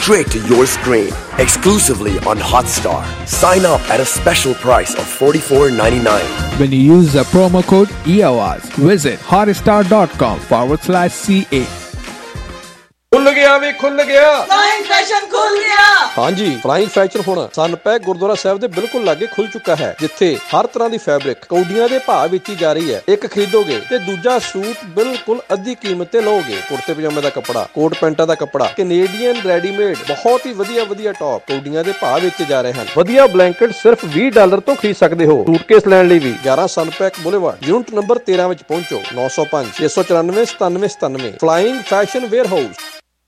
straight to your screen, exclusively on Hotstar. Sign up at a special price of $44.99. When you use the promo code EAWAZ, visit hotstar.com/CA. खुल गया वे खुल गया flying fashion खुल गया हाँ जी flying fashion ਹੁਣ ਸਨਪੈਕ ਗੁਰਦੁਆਰਾ ਸਾਹਿਬ ਦੇ ਬਿਲਕੁਲ ਲਾਗੇ ਖੁੱਲ ਚੁੱਕਾ ਹੈ ਜਿੱਥੇ ਹਰ ਤਰ੍ਹਾਂ ਦੀ ਫੈਬਰਿਕ ਕੌਡੀਆਂ ਦੇ ਭਾਅ ਵਿੱਚ ਹੀ ਜਾ ਰਹੀ ਹੈ ਇੱਕ ਖਰੀਦੋਗੇ ਤੇ ਦੂਜਾ ਸੂਟ ਬਿਲਕੁਲ ਅੱਧੀ ਕੀਮਤ ਤੇ ਲਓਗੇ ਕੁੜਤੇ ਪਜਾਮੇ ਦਾ ਕੱਪੜਾ ਕੋਟ ਪੈਂਟਾਂ ਦਾ ਕੱਪੜਾ ਕੈਨੇਡੀਅਨ ਰੈਡੀਮੇਡ ਬਹੁਤ ਹੀ ਵਧੀਆ ਟੌਪ ਕੌਡੀਆਂ ਦੇ ਭਾਅ ਵਿੱਚ ਜਾ ਰਹੇ ਹਨ ਵਧੀਆ ਬਲੈਂਕਟ ਸਿਰਫ $20 ਤੋਂ ਖਰੀਦ ਸਕਦੇ ਹੋ ਸੂਟਕੇਸ ਲੈਣ ਲਈ ਵੀ 11 ਸਨਪੈਕ ਬੁਲੇਵਾਰਡ ਯੂਨਿਟ ਨੰਬਰ 13 ਵਿੱਚ ਪਹੁੰਚੋ 905 694 9797 ਫਲਾਈਂਗ ਫੈਸ਼ਨ ਵੇਅਰਹਾਊਸ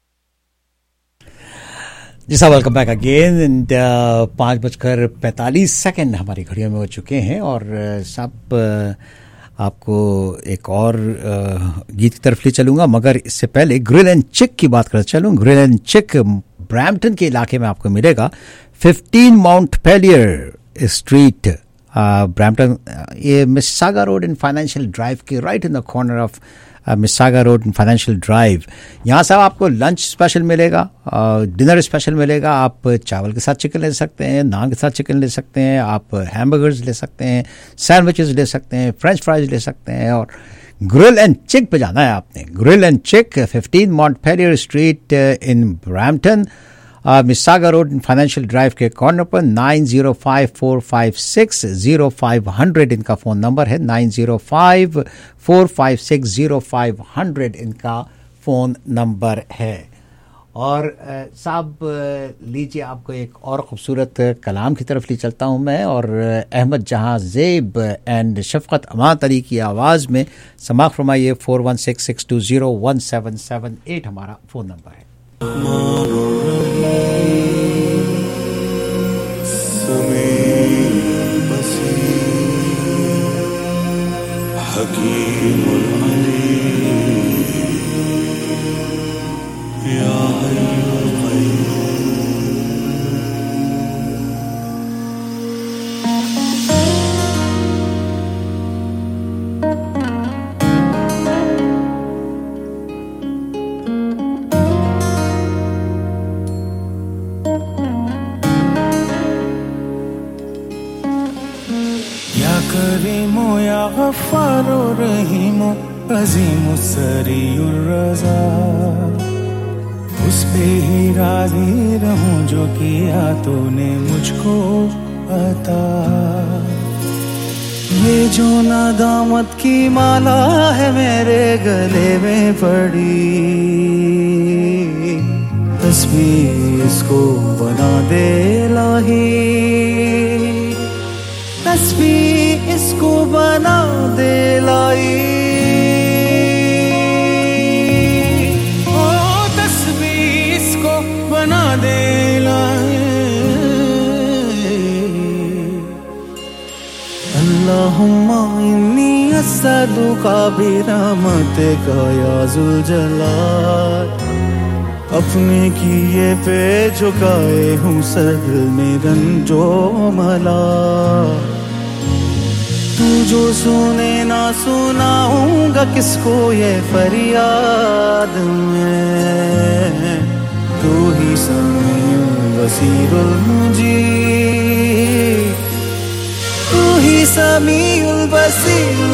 जी साहब वेलकम बैक अगेन एंड 5:45 हमारी घड़ियों में हो चुके हैं और साहब आपको एक और गीत की तरफ ले चलूँगा मगर इससे पहले ग्रिल एंड चिक की बात कर चलूँ ग्रिल एंड चिक ब्रैम्पटन के इलाके में आपको मिलेगा 15 माउंट पेलियर स्ट्रीट ब्रैम्पटन ये Mississauga road in financial drive के right in the corner of Mississauga road in financial drive यहाँ साहब आपको लंच स्पेशल मिलेगा डिनर स्पेशल मिलेगा आप चावल के साथ चिकन ले सकते हैं नान के साथ चिकन ले सकते हैं आप हैमबर्गर्स ले सकते हैं सैंडविचेस ले सकते हैं फ्रेंच फ्राइज ले सकते हैं और ग्रिल एंड चिक पे जाना है आपने grill and chick 15 Montpelier street in Brampton Mississauga road financial drive के कॉर्नर पर 9054560500 इनका फ़ोन नंबर है 9054560500 इनका फ़ोन नंबर है और साहब लीजिए आपको एक और ख़ूबसूरत कलाम की तरफ ले चलता हूँ मैं और अहमद जहाँ ज़ेब एंड शफ़क़त अमात अली की आवाज़ में समाअत फरमाइए 4166201778 हमारा फ़ोन नंबर है गफ्फारो रहीमो अज़ीमो सरीउर रज़ा उस पे ही राज़ी रहूं जो किया तूने मुझको अता ये जो नादामत की माला है मेरे गले में पड़ी तस्बीह इसको बना दे लाही तस्बीह इसको बना दे लाई ओ तस्बीह इसको बना दे लाई अल्लाहुम्मा इन्नी अस्सलुका बिरहमतिका या जुल जलाल अपने किए पे झुकाए हूँ सर में रंजो मला तू जो सुने ना सुनाऊंगा किसको ये फरियाद में तू ही समीउल बसीरुल मुजीब तू ही समीउल बसीरुल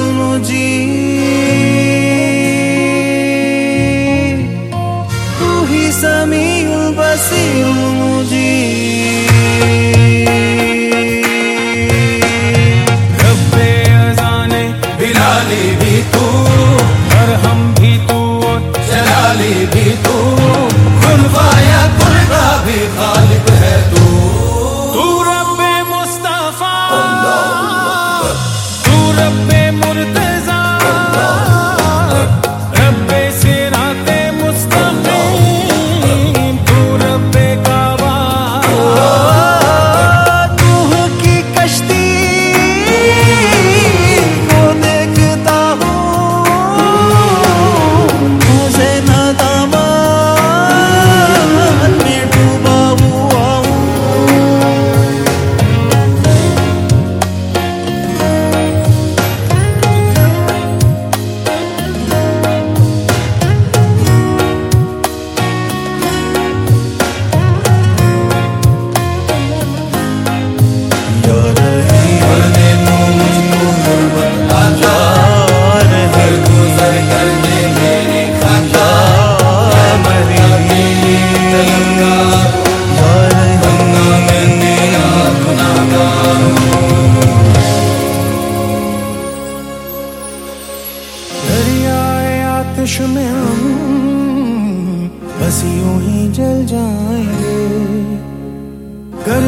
मुजीब तू ही समीउल बसीरुल मुजीब बिलाली भी तू और हम भी तू जलाली भी तू खुलवाया खुलवा भी खालिक है तू रब्बे मुस्तफा तू रब्बे मुर्तज़ा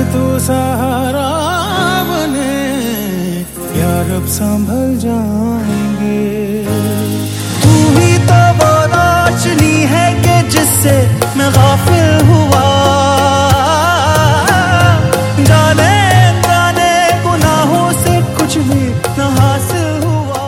तू सहारा बने, यार अब संभल जाएंगे। तू ही तो वो रोशनी है कि जिससे मैं गाफिल हुआ, जाने जाने गुनाहों से कुछ भी न हासिल हुआ।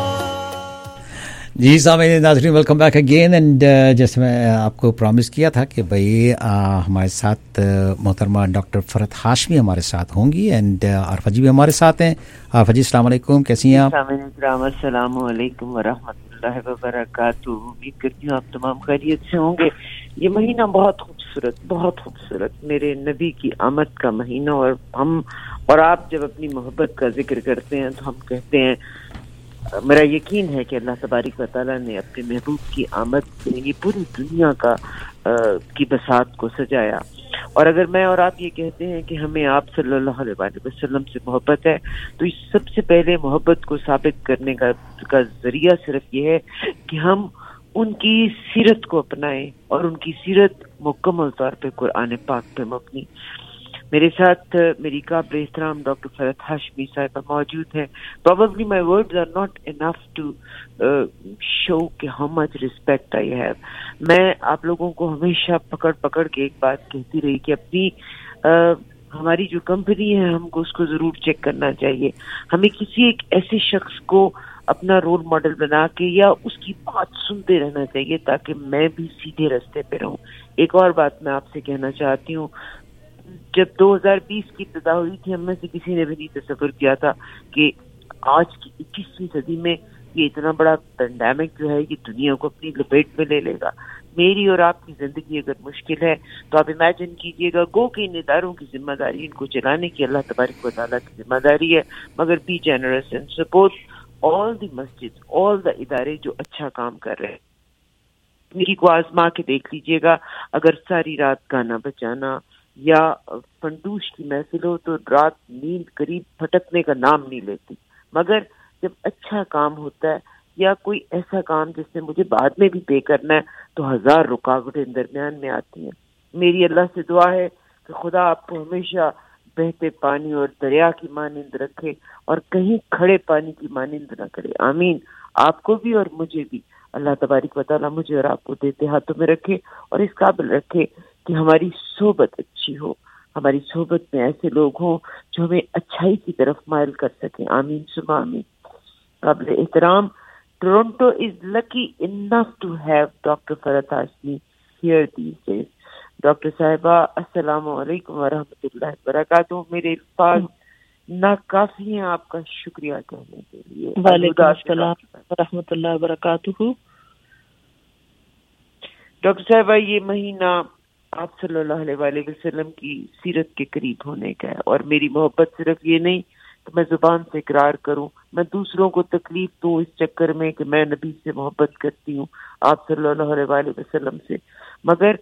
जी साहब नाज़रीन, वेलकम बैक अगेन। एंड जैसे मैं आपको प्रॉमिस किया था कि भाई हमारे साथ मोहतरमा डॉक्टर फरहत हाशमी हमारे साथ होंगी एंड आरफा जी भी हमारे साथ हैं। आरफा जी अस्सलाम वालेकुम, कैसी हैं आप? अस्सलाम वालेकुम व रहमतुल्लाहि व बरकातुहू। उम्मीद करती हूँ आप तमाम खैरियत से होंगे। ये महीना बहुत खूबसूरत मेरे नबी की आमद का महीना, और हम और आप जब अपनी मोहब्बत का जिक्र करते हैं तो हम कहते हैं, मेरा यकीन है कि अल्लाह तबारिक व तआला ने अपने महबूब की आमद से ये पूरी दुनिया का की बसात को सजाया। और अगर मैं और आप ये कहते हैं कि हमें आप सल्लल्लाहु अलैहि वसल्लम से मोहब्बत है, तो इस सबसे पहले मोहब्बत को साबित करने का जरिया सिर्फ ये है कि हम उनकी सीरत को अपनाएं, और उनकी सीरत मुकम्मल तौर पे कुरान पाक पे मबनी। मेरे साथ मेरी काबिल एहतराम डॉक्टर फरहत हाशमी साहिबा मौजूद है। Probably my words are not enough to show कि how much respect I have. मैं आप लोगों को हमेशा पकड़ के एक बात कहती रही कि अपनी हमारी जो कंपनी है हमको उसको जरूर चेक करना चाहिए। हमें किसी एक ऐसे शख्स को अपना रोल मॉडल बना के या उसकी बात सुनते रहना चाहिए ताकि मैं भी सीधे रास्ते पे रहूं। एक और बात मैं आपसे कहना चाहती हूँ, जब 2020 की इब्तिदा हुई थी, हम में से किसी ने भी नहीं तसव्वुर किया था कि आज की 21वीं सदी में ये इतना बड़ा पेंडेमिक जो है ये दुनिया को अपनी लपेट में ले लेगा। मेरी और आपकी जिंदगी अगर मुश्किल है तो आप इमेजिन कीजिएगा, गो कि इन इदारों की जिम्मेदारी इनको चलाने की अल्लाह तबारिक व तआला की जिम्मेदारी है, मगर be generous and support all the मस्जिद, ऑल द इदारे जो अच्छा काम कर रहे हैं। मेरी को आजमा के देख लीजिएगा, अगर सारी रात गाना बजाना या फंडूश की महफिल हो तो रात नींद करीब फटकने का नाम नहीं लेती, मगर जब अच्छा काम होता है या कोई ऐसा काम जिससे मुझे बाद में भी पे करना है तो 1000 रुकावटें दरमियान में आती हैं। मेरी अल्लाह से दुआ है कि खुदा आपको हमेशा बहते पानी और दरिया की मानिंद रखे और कहीं खड़े पानी की मानिंद न करे। आमीन। आपको भी और मुझे भी अल्लाह तबारिक व तआला मुझे और आपको देते हाथों में रखे और इस काबिल रखे कि हमारी सोबत अच्छी हो, हमारी सोबत में ऐसे लोग हों जो हमें अच्छाई की तरफ माइल कर सकें। आमीन सुमा आमीन। काबिल एहतराम, Toronto is lucky enough to have doctor Farhat Hashmi here these days. Doctor साहिबा अस्सलामु अलैकुम व रहमतुल्लाहि व बरकातुहू। मेरे अल्फाज नाकाफी हैं आपका शुक्रिया कहने के लिए। वालेकुम अस्सलाम व रहमतुल्लाहि व बरकातुहू। डॉक्टर साहिबा, ये महीना आप सल्लल्लाहु अलैहि वसल्लम की सीरत के करीब होने का है, और मेरी मोहब्बत सिर्फ ये नहीं कि मैं जुबान से इकरार करूं, मैं दूसरों को तकलीफ दूं इस चक्कर में कि मैं नबी से मोहब्बत करती हूं, आप सल्लल्लाहु अलैहि वसल्लम से, मगर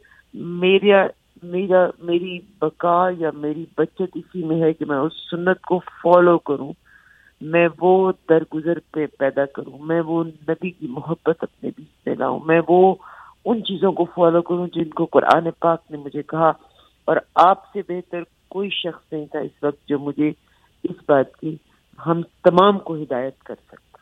मेरी बका या मेरी बचत इसी में है कि मैं उस सुन्नत को फॉलो करूं, मैं वो दरगुजर पे पैदा करूं, मैं वो नबी की मोहब्बत अपने बीच में लाऊं, मैं वो उन चीजों को फॉलो करूं जिनको कुरान पाक ने मुझे कहा। और आपसे बेहतर कोई शख्स नहीं था इस वक्त जो मुझे इस बात की हम तमाम को हिदायत कर सकता।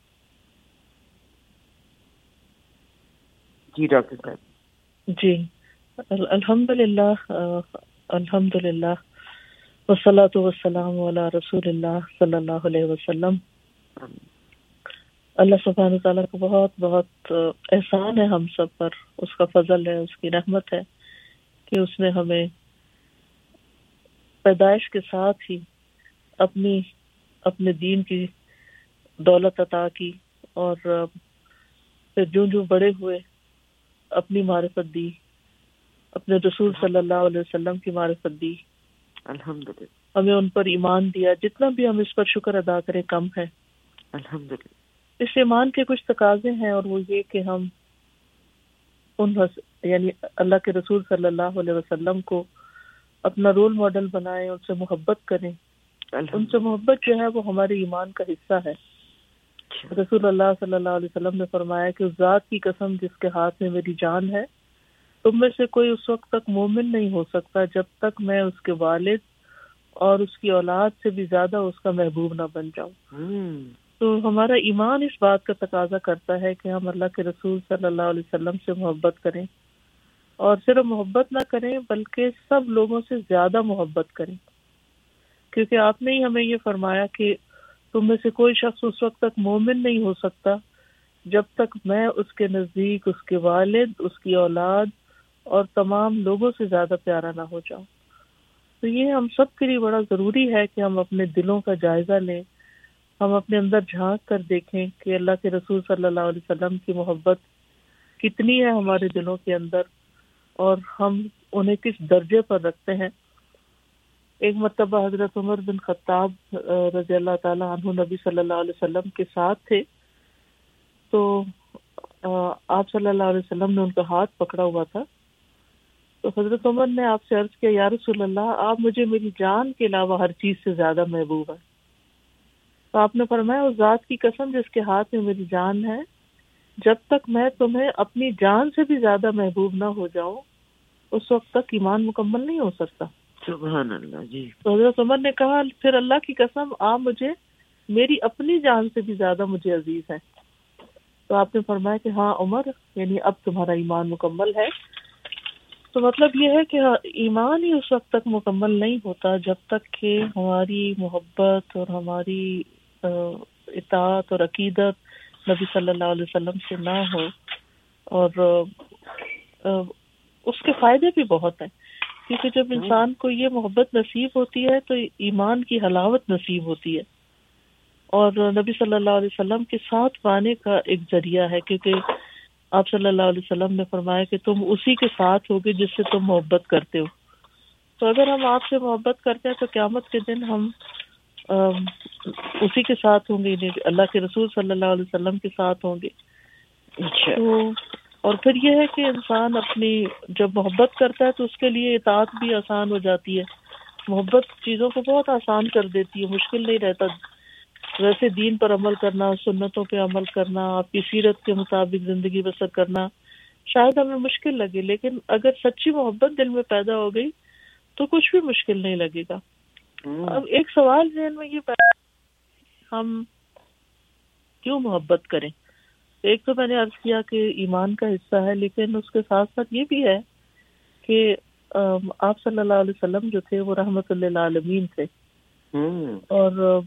जी डॉक्टर साहब। जी अल्हम्दुलिल्लाह अल्हम्दुलिल्लाह वस्सलातु वस्सलामु अला रसूलिल्लाह सल्लल्लाहु अलैहि वसल्लम। अल्लाह सुब्हानहू तआला का बहुत बहुत एहसान है हम सब पर, उसका फजल है, उसकी रहमत है कि उसने हमें पैदाइश के साथ ही अपने दीन की दौलत अता की, और फिर जो बड़े हुए अपनी मारिफत दी, अपने रसूल सल्लल्लाहु अलैहि वसल्लम की मारिफत दी। अल्हम्दुलिल्लाह हमें उन पर ईमान दिया। जितना भी हम इस पर शुक्र अदा करें कम है। अल्हम्दुलिल्लाह इस ईमान के कुछ तकाजे हैं, और वो ये कि हम यानी अल्लाह के रसूल सल्लल्लाहु अलैहि वसल्लम को अपना रोल मॉडल बनाएं, उनसे मोहब्बत करें। उनसे मोहब्बत जो है वो हमारे ईमान का हिस्सा है। रसूल अल्लाह सल्लल्लाहु अलैहि वसल्लम ने फरमाया कि उस जात की कसम जिसके हाथ में मेरी जान है, तुम में से कोई उस वक्त तक मोमिन नहीं हो सकता जब तक मैं उसके वालिद اور اس کی اولاد سے بھی زیادہ اس کا محبوب نہ بن جاؤں. تو ہمارا ایمان اس بات کا تقاضا کرتا ہے کہ ہم اللہ کے رسول صلی اللہ علیہ وسلم سے محبت کریں، اور صرف محبت نہ کریں بلکہ سب لوگوں سے زیادہ محبت کریں، کیونکہ آپ نے ہی ہمیں یہ فرمایا کہ تم میں سے کوئی شخص اس وقت تک مومن نہیں ہو سکتا جب تک میں اس کے نزدیک اس کے والد، اس کی اولاد اور تمام لوگوں سے زیادہ پیارا نہ ہو جاؤں. تو یہ ہم سب کے لیے بڑا ضروری ہے کہ ہم اپنے دلوں کا جائزہ لیں، ہم اپنے اندر جھانک کر دیکھیں کہ اللہ کے رسول صلی اللہ علیہ وسلم کی محبت کتنی ہے ہمارے دلوں کے اندر، اور ہم انہیں کس درجے پر رکھتے ہیں. ایک مرتبہ حضرت عمر بن خطاب رضی اللہ تعالیٰ عنہ نبی صلی اللہ علیہ وسلم کے ساتھ تھے، تو آپ صلی اللہ علیہ وسلم نے ان کا ہاتھ پکڑا ہوا تھا. تو حضرت عمر نے آپ سے عرض کیا، یا رسول اللہ، آپ مجھے میری جان کے علاوہ ہر چیز سے زیادہ محبوب ہیں. تو آپ نے فرمایا، اس ذات کی قسم جس کے ہاتھ میں میری جان ہے، جب تک میں تمہیں اپنی جان سے بھی زیادہ محبوب نہ ہو جاؤں اس وقت تک ایمان مکمل نہیں ہو سکتا. سبحان اللہ. جی. تو حضرت عمر نے کہا، پھر اللہ کی قسم آپ مجھے میری اپنی جان سے بھی زیادہ مجھے عزیز ہیں. تو آپ نے فرمایا کہ ہاں عمر، یعنی اب تمہارا ایمان مکمل ہے. تو مطلب یہ ہے کہ ایمان ہی اس وقت تک مکمل نہیں ہوتا جب تک کہ ہماری محبت اور ہماری اطاعت اور عقیدت نبی صلی اللہ علیہ وسلم سے نہ ہو. اور اس کے فائدے بھی بہت ہیں، کیونکہ جب انسان کو یہ محبت نصیب ہوتی ہے تو ایمان کی حلاوت نصیب ہوتی ہے، اور نبی صلی اللہ علیہ وسلم کے ساتھ پانے کا ایک ذریعہ ہے، کیونکہ آپ صلی اللہ علیہ وسلم نے فرمایا کہ تم اسی کے ساتھ ہوگے جس سے تم محبت کرتے ہو. تو اگر ہم آپ سے محبت کرتے ہیں تو قیامت کے دن ہم اسی کے ساتھ ہوں گے، اللہ کے رسول صلی اللہ علیہ وسلم کے ساتھ ہوں گے. تو اور پھر یہ ہے کہ انسان اپنی جب محبت کرتا ہے تو اس کے لیے اطاعت بھی آسان ہو جاتی ہے. محبت چیزوں کو بہت آسان کر دیتی ہے، مشکل نہیں رہتا. ویسے دین پر عمل کرنا، سنتوں پہ عمل کرنا، آپ کی سیرت کے مطابق زندگی بسر کرنا شاید ہمیں مشکل لگے، لیکن اگر سچی محبت دل میں پیدا ہو گئی تو کچھ بھی مشکل نہیں لگے گا. اب ایک سوال ذہن میں یہ پیدا، ہم کیوں محبت کریں؟ ایک تو میں نے عرض کیا کہ ایمان کا حصہ ہے، لیکن اس کے ساتھ ساتھ یہ بھی ہے کہ آپ صلی اللہ علیہ وسلم جو تھے وہ رحمت للعالمین تھے، اور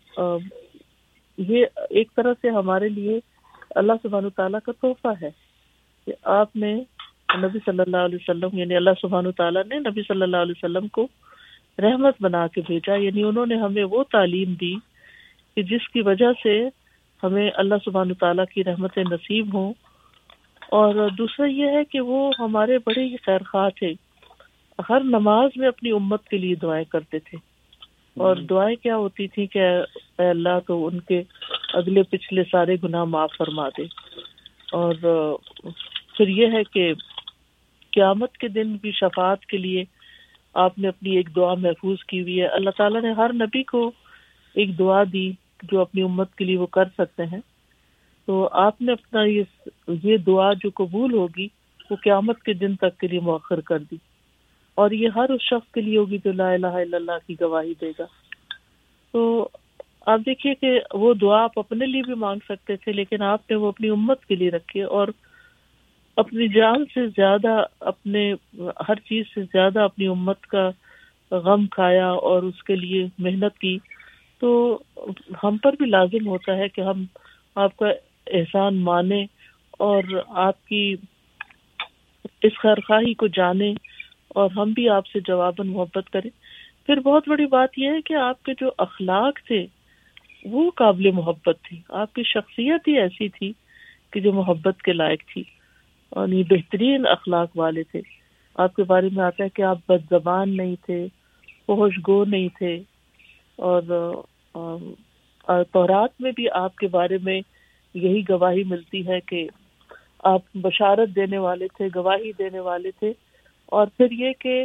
یہ ایک طرح سے ہمارے لیے اللہ سبحانہ تعالیٰ کا تحفہ ہے کہ آپ نے نبی صلی اللہ علیہ وسلم، یعنی اللہ سبحانہ تعالیٰ نے نبی صلی اللہ علیہ وسلم کو رحمت بنا کے بھیجا. یعنی انہوں نے ہمیں وہ تعلیم دی کہ جس کی وجہ سے ہمیں اللہ سبحانہ تعالیٰ کی رحمتیں نصیب ہوں. اور دوسرا یہ ہے کہ وہ ہمارے بڑے ہی خیرخواہ تھے، ہر نماز میں اپنی امت کے لیے دعائیں کرتے تھے. اور دعائیں کیا ہوتی تھی کہ اے اللہ تو ان کے اگلے پچھلے سارے گناہ معاف فرما دے. اور پھر یہ ہے کہ قیامت کے دن بھی شفاعت کے لیے آپ نے اپنی ایک دعا محفوظ کی ہوئی ہے. اللہ تعالیٰ نے ہر نبی کو ایک دعا دی جو اپنی امت کے لیے وہ کر سکتے ہیں. تو آپ نے اپنا یہ دعا جو قبول ہوگی وہ قیامت کے دن تک کے لیے مؤخر کر دی، اور یہ ہر اس شخص کے لیے ہوگی جو لا الہ الا اللہ کی گواہی دے گا. تو آپ دیکھیے کہ وہ دعا آپ اپنے لیے بھی مانگ سکتے تھے، لیکن آپ نے وہ اپنی امت کے لیے رکھی، اور اپنی جان سے زیادہ، اپنے ہر چیز سے زیادہ اپنی امت کا غم کھایا اور اس کے لیے محنت کی. تو ہم پر بھی لازم ہوتا ہے کہ ہم آپ کا احسان مانیں اور آپ کی اس خیرخواہی کو جانیں، اور ہم بھی آپ سے جواباً محبت کریں. پھر بہت بڑی بات یہ ہے کہ آپ کے جو اخلاق تھے وہ قابل محبت تھی، آپ کی شخصیت ہی ایسی تھی کہ جو محبت کے لائق تھی، اور یہ بہترین اخلاق والے تھے. آپ کے بارے میں آتا ہے کہ آپ بد زبان نہیں تھے، فحش گو نہیں تھے، اور تورات میں بھی آپ کے بارے میں یہی گواہی ملتی ہے کہ آپ بشارت دینے والے تھے، گواہی دینے والے تھے. اور پھر یہ کہ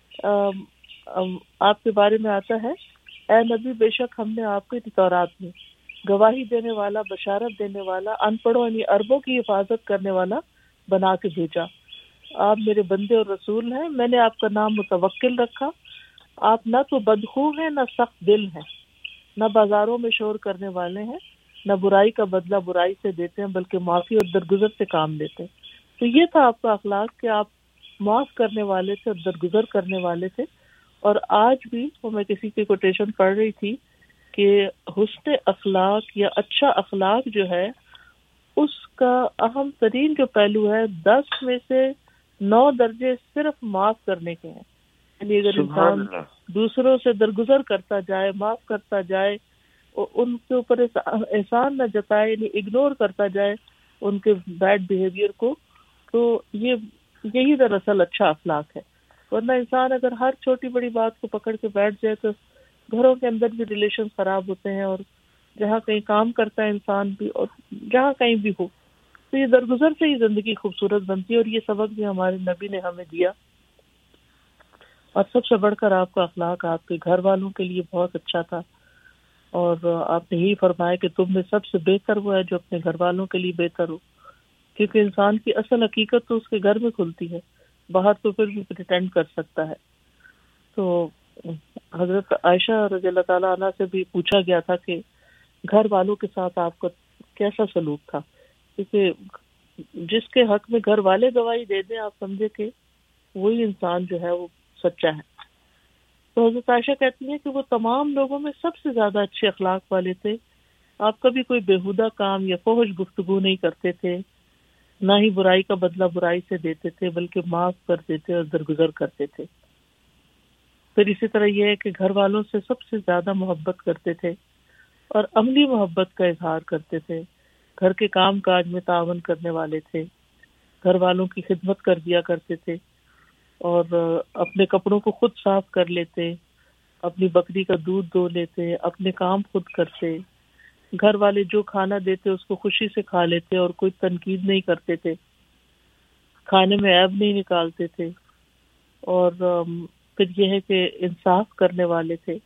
آپ کے بارے میں آتا ہے، اے نبی بے شک ہم نے آپ کے تورات میں گواہی دینے والا، بشارت دینے والا، ان پڑھوں یعنی عربوں کی حفاظت کرنے والا بنا کے بھیجا. آپ میرے بندے اور رسول ہیں، میں نے آپ کا نام متوکل رکھا، آپ نہ تو بدخو ہیں نہ سخت دل ہیں، نہ بازاروں میں شور کرنے والے ہیں، نہ برائی کا بدلہ برائی سے دیتے ہیں بلکہ معافی اور درگزر سے کام لیتے ہیں. تو یہ تھا آپ کا اخلاق کہ آپ معاف کرنے والے تھے اور درگزر کرنے والے تھے. اور آج بھی وہ میں کسی کی کوٹیشن پڑھ رہی تھی کہ حسن اخلاق یا اچھا اخلاق جو ہے اس کا اہم ترین جو پہلو ہے 10 میں سے 9 درجے صرف معاف کرنے کے ہیں. یعنی اگر انسان دوسروں سے درگزر کرتا جائے، معاف کرتا جائے، ان کے اوپر احسان نہ جتائے، یعنی اگنور کرتا جائے ان کے بیڈ بیہیویئر کو، تو یہی دراصل اچھا اخلاق ہے. ورنہ انسان اگر ہر چھوٹی بڑی بات کو پکڑ کے بیٹھ جائے تو گھروں کے اندر بھی ریلیشن خراب ہوتے ہیں، اور جہاں کہیں کام کرتا ہے انسان بھی اور جہاں کہیں بھی ہو، تو یہ درگزر سے ہی زندگی خوبصورت بنتی ہے. اور یہ سبق بھی ہمارے نبی نے ہمیں دیا. اور سب سے بڑھ کر آپ کا اخلاق آپ کے گھر والوں کے لیے بہت اچھا تھا، اور آپ نے یہی فرمایا کہ تم میں سب سے بہتر وہ ہے جو اپنے گھر والوں کے لیے بہتر ہو، کیونکہ انسان کی اصل حقیقت تو اس کے گھر میں کھلتی ہے، باہر تو پھر بھی پریٹینڈ کر سکتا ہے. تو حضرت عائشہ رضی اللہ تعالیٰ عنہ سے بھی پوچھا گیا تھا کہ گھر والوں کے ساتھ آپ کا کیسا سلوک تھا، کیونکہ جس کے حق میں گھر والے گواہی دے دیں آپ سمجھے کہ وہی انسان جو ہے وہ سچا ہے. تو حضرت عائشہ کہتی ہیں کہ وہ تمام لوگوں میں سب سے زیادہ اچھے اخلاق والے تھے. آپ کبھی کوئی بیہودہ کام یا فحش گفتگو نہیں کرتے تھے، نہ ہی برائی کا بدلہ برائی سے دیتے تھے بلکہ معاف کر دیتے اور درگزر کرتے تھے. پھر اسی طرح یہ ہے کہ گھر والوں سے سب سے زیادہ محبت کرتے تھے اور عملی محبت کا اظہار کرتے تھے. گھر کے کام کاج میں تعاون کرنے والے تھے، گھر والوں کی خدمت کر دیا کرتے تھے، اور اپنے کپڑوں کو خود صاف کر لیتے، اپنی بکری کا دودھ دو لیتے، اپنے کام خود کرتے. گھر والے جو کھانا دیتے اس کو خوشی سے کھا لیتے اور کوئی تنقید نہیں کرتے تھے، کھانے میں عیب نہیں نکالتے تھے. اور پھر یہ ہے کہ انصاف کرنے والے تھے،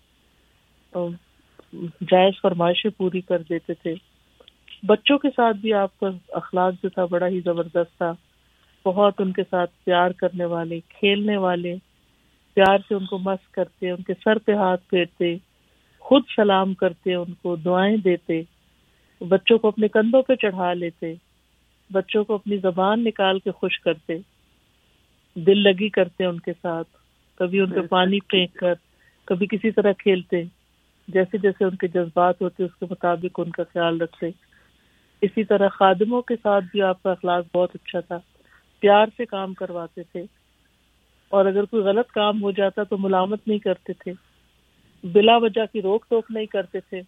جائز فرمائشیں پوری کر دیتے تھے. بچوں کے ساتھ بھی آپ کا اخلاق جو تھا بڑا ہی زبردست تھا. بہت ان کے ساتھ پیار کرنے والے، کھیلنے والے، پیار سے ان کو مس کرتے، ان کے سر پہ ہاتھ پھیرتے، خود سلام کرتے، ان کو دعائیں دیتے، بچوں کو اپنے کندھوں پہ چڑھا لیتے، بچوں کو اپنی زبان نکال کے خوش کرتے، دل لگی کرتے ان کے ساتھ، کبھی ان پہ پانی پھینک کر، کبھی کسی طرح کھیلتے، جیسے جیسے ان کے جذبات ہوتے اس کے مطابق ان کا خیال رکھتے. اسی طرح خادموں کے ساتھ بھی آپ کا اخلاق بہت اچھا تھا، پیار سے کام کرواتے تھے، اور اگر کوئی غلط کام ہو جاتا تو ملامت نہیں کرتے تھے، بلا وجہ کی روک ٹوک نہیں کرتے تھے،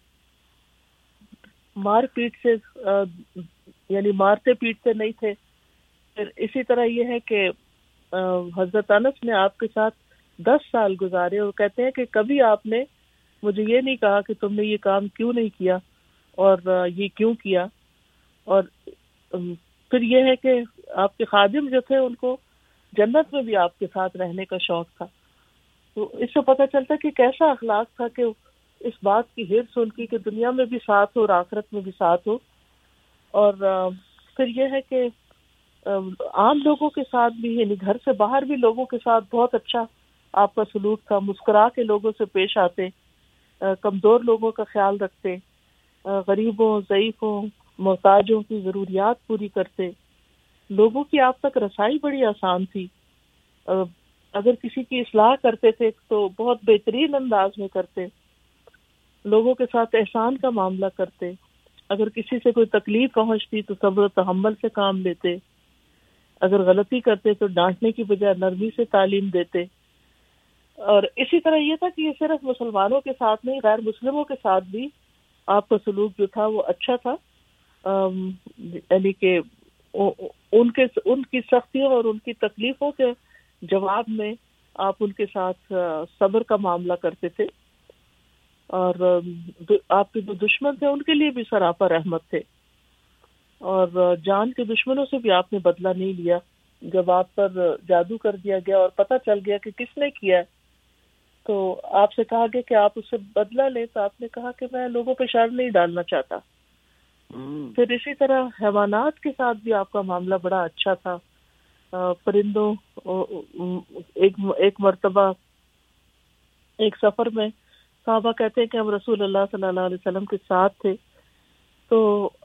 مار پیٹ سے یعنی مارتے پیٹتے نہیں تھے. پھر اسی طرح یہ ہے کہ حضرت انس نے آپ کے ساتھ 10 سال گزارے، اور کہتے ہیں کہ کبھی آپ نے مجھے یہ نہیں کہا کہ تم نے یہ کام کیوں نہیں کیا اور یہ کیوں کیا. اور پھر یہ ہے کہ آپ کے خادم جو تھے ان کو جنت میں بھی آپ کے ساتھ رہنے کا شوق تھا. تو اس سے پتہ چلتا کہ کیسا اخلاق تھا کہ اس بات کی ہرس ان کی کہ دنیا میں بھی ساتھ ہو اور آخرت میں بھی ساتھ ہو. اور پھر یہ ہے کہ عام لوگوں کے ساتھ بھی، یعنی گھر سے باہر بھی لوگوں کے ساتھ بہت اچھا آپ کا سلوک تھا. مسکرا کے لوگوں سے پیش آتے، کمزور لوگوں کا خیال رکھتے، غریبوں، ضعیفوں، محتاجوں کی ضروریات پوری کرتے. لوگوں کی آپ تک رسائی بڑی آسان تھی. اگر کسی کی اصلاح کرتے تھے تو بہت بہترین انداز میں کرتے، لوگوں کے ساتھ احسان کا معاملہ کرتے. اگر کسی سے کوئی تکلیف پہنچتی تو صبر و تحمل سے کام لیتے. اگر غلطی کرتے تو ڈانٹنے کی بجائے نرمی سے تعلیم دیتے. اور اسی طرح یہ تھا کہ یہ صرف مسلمانوں کے ساتھ نہیں، غیر مسلموں کے ساتھ بھی آپ کا سلوک جو تھا وہ اچھا تھا. یعنی کہ ان کی سختیوں اور ان کی تکلیفوں کے جواب میں آپ ان کے ساتھ صبر کا معاملہ کرتے تھے. اور آپ کے جو دشمن تھے ان کے لیے بھی سراپا رحمت تھے. اور جان کے دشمنوں سے بھی آپ نے بدلہ نہیں لیا. جب آپ پر جادو کر دیا گیا اور پتہ چل گیا کہ کس نے کیا ہے تو آپ سے کہا گیا کہ آپ اس سے بدلہ لیں، تو آپ نے کہا کہ میں لوگوں پہ شر نہیں ڈالنا چاہتا. پھر اسی طرح حیوانات کے ساتھ بھی آپ کا معاملہ بڑا اچھا تھا. پرندوں، ایک مرتبہ ایک سفر میں صحابہ کہتے ہیں کہ ہم رسول اللہ صلی اللہ علیہ وسلم کے ساتھ تھے، تو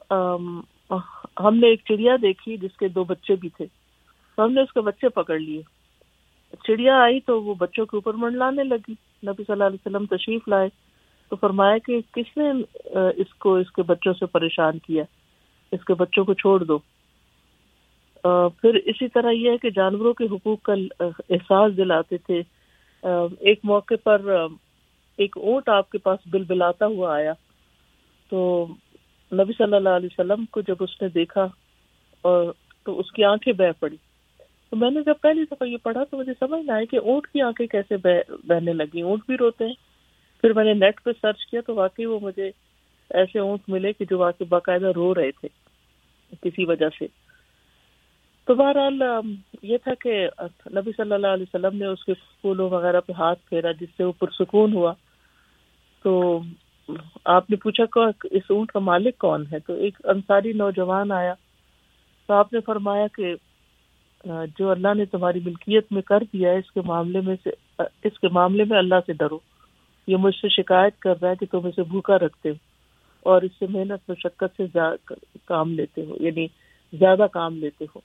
ہم نے ایک چڑیا دیکھی جس کے 2 بچے بھی تھے، تو ہم نے اس کے بچے پکڑ لیے. چڑیا آئی تو وہ بچوں کے اوپر منڈلانے لگی. نبی صلی اللہ علیہ وسلم تشریف لائے تو فرمایا کہ کس نے اس کے بچوں سے پریشان کیا، اس کے بچوں کو چھوڑ دو. پھر اسی طرح یہ ہے کہ جانوروں کے حقوق کا احساس دلاتے تھے. ایک موقع پر ایک اونٹ آپ کے پاس بلبلاتا ہوا آیا، تو نبی صلی اللہ علیہ وسلم کو جب اس نے دیکھا تو اس کی آنکھیں بہہ پڑی. تو میں نے جب پہلی دفعہ یہ پڑھا تو مجھے سمجھ نہ آیا کہ اونٹ کی آنکھیں کیسے بہنے لگی، اونٹ بھی روتے ہیں. پھر میں نے نیٹ پہ سرچ کیا تو واقعی وہ مجھے ایسے اونٹ ملے کہ جو واقعی باقاعدہ رو رہے تھے کسی وجہ سے. تو بہرحال یہ تھا کہ نبی صلی اللہ علیہ وسلم نے اس کے پھولوں وغیرہ پہ ہاتھ پھیرا جس سے وہ پرسکون ہوا. تو آپ نے پوچھا کہ اس اونٹ کا مالک کون ہے، تو ایک انصاری نوجوان آیا تو آپ نے فرمایا کہ جو اللہ نے تمہاری ملکیت میں کر دیا ہے اس کے معاملے میں اللہ سے ڈرو. یہ مجھ سے شکایت کر رہا ہے کہ تم اسے بھوکا رکھتے ہو اور اس سے محنت مشقت سے کام لیتے ہو، یعنی زیادہ کام لیتے ہو.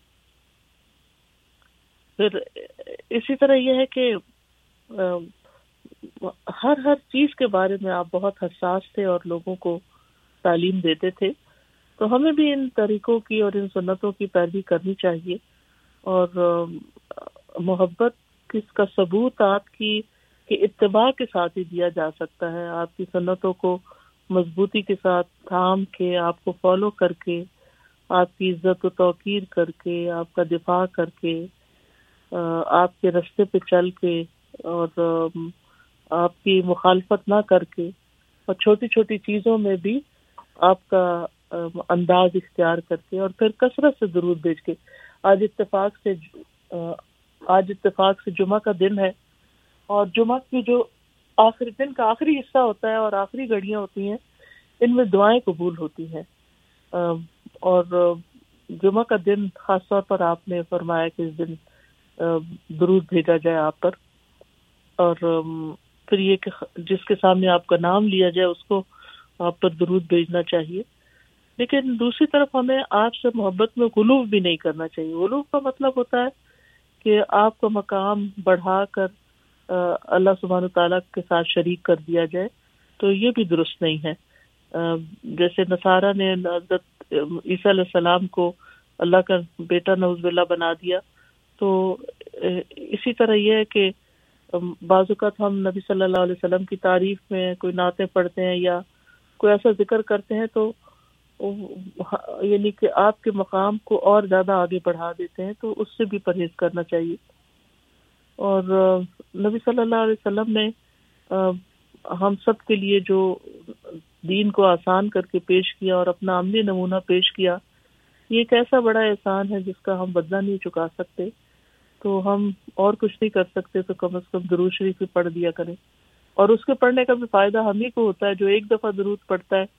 پھر اسی طرح یہ ہے کہ ہر چیز کے بارے میں آپ بہت حساس تھے اور لوگوں کو تعلیم دیتے تھے. تو ہمیں بھی ان طریقوں کی اور ان سنتوں کی پیروی کرنی چاہیے. اور محبت کس کا ثبوت آپ کی اتباع کے ساتھ ہی دیا جا سکتا ہے. آپ کی سنتوں کو مضبوطی کے ساتھ تھام کے، آپ کو فالو کر کے، آپ کی عزت و توقیر کر کے، آپ کا دفاع کر کے، آپ کے راستے پہ چل کے اور آپ کی مخالفت نہ کر کے، اور چھوٹی چھوٹی چیزوں میں بھی آپ کا انداز اختیار کر کے، اور پھر کثرت سے درود بھیج کے. آج اتفاق سے جمعہ کا دن ہے، اور جمعہ کی جو آخری دن کا آخری حصہ ہوتا ہے اور آخری گھڑیاں ہوتی ہیں، ان میں دعائیں قبول ہوتی ہیں. اور جمعہ کا دن خاص طور پر آپ نے فرمایا کہ اس دن درود بھیجا جائے آپ پر، اور پھر یہ کہ جس کے سامنے آپ کا نام لیا جائے اس کو آپ پر درود بھیجنا چاہیے. لیکن دوسری طرف ہمیں آپ سے محبت میں غلو بھی نہیں کرنا چاہیے. غلو کا مطلب ہوتا ہے کہ آپ کا مقام بڑھا کر اللہ سبحانہ تعالیٰ کے ساتھ شریک کر دیا جائے، تو یہ بھی درست نہیں ہے. جیسے نصارہ نے حضرت عیسیٰ علیہ السلام کو اللہ کا بیٹا نعوذ باللہ بنا دیا. تو اسی طرح یہ ہے کہ بعض اوقات ہم نبی صلی اللہ علیہ وسلم کی تعریف میں کوئی نعتیں پڑھتے ہیں یا کوئی ایسا ذکر کرتے ہیں تو یعنی کہ آپ کے مقام کو اور زیادہ آگے بڑھا دیتے ہیں، تو اس سے بھی پرہیز کرنا چاہیے. اور نبی صلی اللہ علیہ وسلم نے ہم سب کے لیے جو دین کو آسان کر کے پیش کیا اور اپنا عملی نمونہ پیش کیا، یہ ایک ایسا بڑا احسان ہے جس کا ہم بدلہ نہیں چکا سکتے. تو ہم اور کچھ نہیں کر سکتے تو کم از کم درود شریف بھی پڑھ دیا کریں. اور اس کے پڑھنے کا بھی فائدہ ہم ہی کو ہوتا ہے. جو ایک دفعہ درود پڑھتا ہے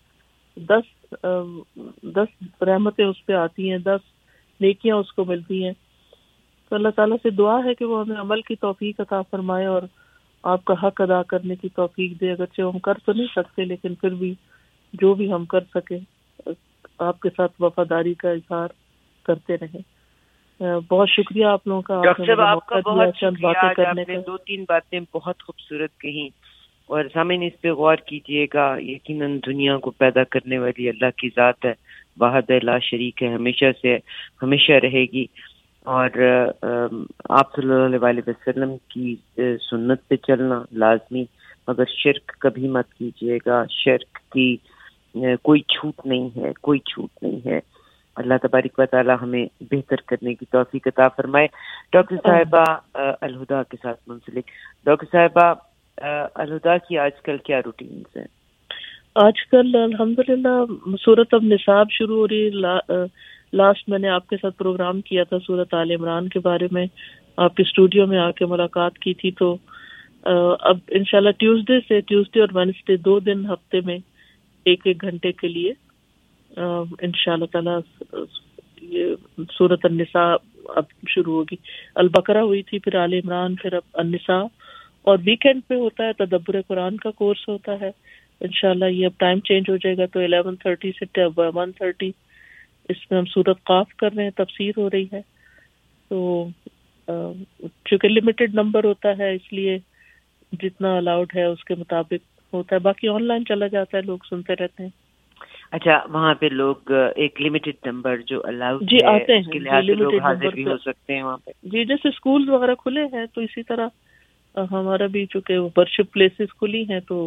10 رحمتیں اس پہ آتی ہیں، 10 نیکیاں اس کو ملتی ہیں. تو اللہ تعالیٰ سے دعا ہے کہ وہ ہمیں عمل کی توفیق عطا فرمائے اور آپ کا حق ادا کرنے کی توفیق دے. اگرچہ ہم کر تو نہیں سکتے لیکن پھر بھی جو بھی ہم کر سکیں آپ کے ساتھ وفاداری کا اظہار کرتے رہیں. بہت شکریہ آپ لوگوں کا. ڈاکٹر صاحب آپ کا بہت شکریہ. آج آپ نے 2-3 باتیں بہت خوبصورت کہیں اور سامعین اس پہ غور کیجئے گا. یقیناً دنیا کو پیدا کرنے والی اللہ کی ذات ہے، واحد لا شریک ہے، ہمیشہ سے ہمیشہ رہے گی. اور آپ صلی اللہ علیہ وسلم کی سنت پہ چلنا لازمی، مگر شرک کبھی مت کیجیے گا. شرک کی کوئی چھوٹ نہیں ہے، کوئی چھوٹ نہیں ہے. اللہ تبارک و تعالی ہمیں بہتر کرنے کی توفیق عطا فرمائے. ڈاکٹر صاحبہ الہدا کے ساتھ منسلک، ڈاکٹر صاحبہ الہدا کی آج کل کیا روٹینز ہیں؟ آج کل الحمدللہ سورۃ النساء شروع ہو رہی ہے. لاسٹ میں نے آپ کے ساتھ پروگرام کیا تھا سورۃ آل عمران کے بارے میں، آپ کے اسٹوڈیو میں آ کے ملاقات کی تھی. تو اب انشاءاللہ ٹیوزڈے اور وینسڈے 2 دن ہفتے میں 1 گھنٹے کے لیے انشاءاللہ تعالیٰ یہ سورۃ النساء اب شروع ہوگی. البقرہ ہوئی تھی، پھر آل عمران، پھر اب النساء، اور ویکینڈ پہ ہوتا ہے تدبر قرآن کا کورس ہوتا ہے انشاءاللہ. یہ اب ٹائم چینج ہو جائے گا تو 11:30 سے 1:30 اس میں ہم سورۃ قاف کر رہے ہیں, تفسیر ہو رہی ہے. تو چونکہ لمیٹڈ نمبر ہوتا ہے اس لیے جتنا الاؤڈ ہے اس کے مطابق ہوتا ہے, باقی آن لائن چلا جاتا ہے, لوگ سنتے رہتے ہیں. اچھا, وہاں پہ لوگ ایک لمیٹڈ نمبر جو الاؤڈ جی آتے ہیں, لوگ حاضر بھی ہو سکتے ہیں وہاں پہ. جی جیسے اسکول وغیرہ کھلے ہیں تو اسی طرح ہمارا بھی چونکہ ورشپ پلیسز کھلی ہیں تو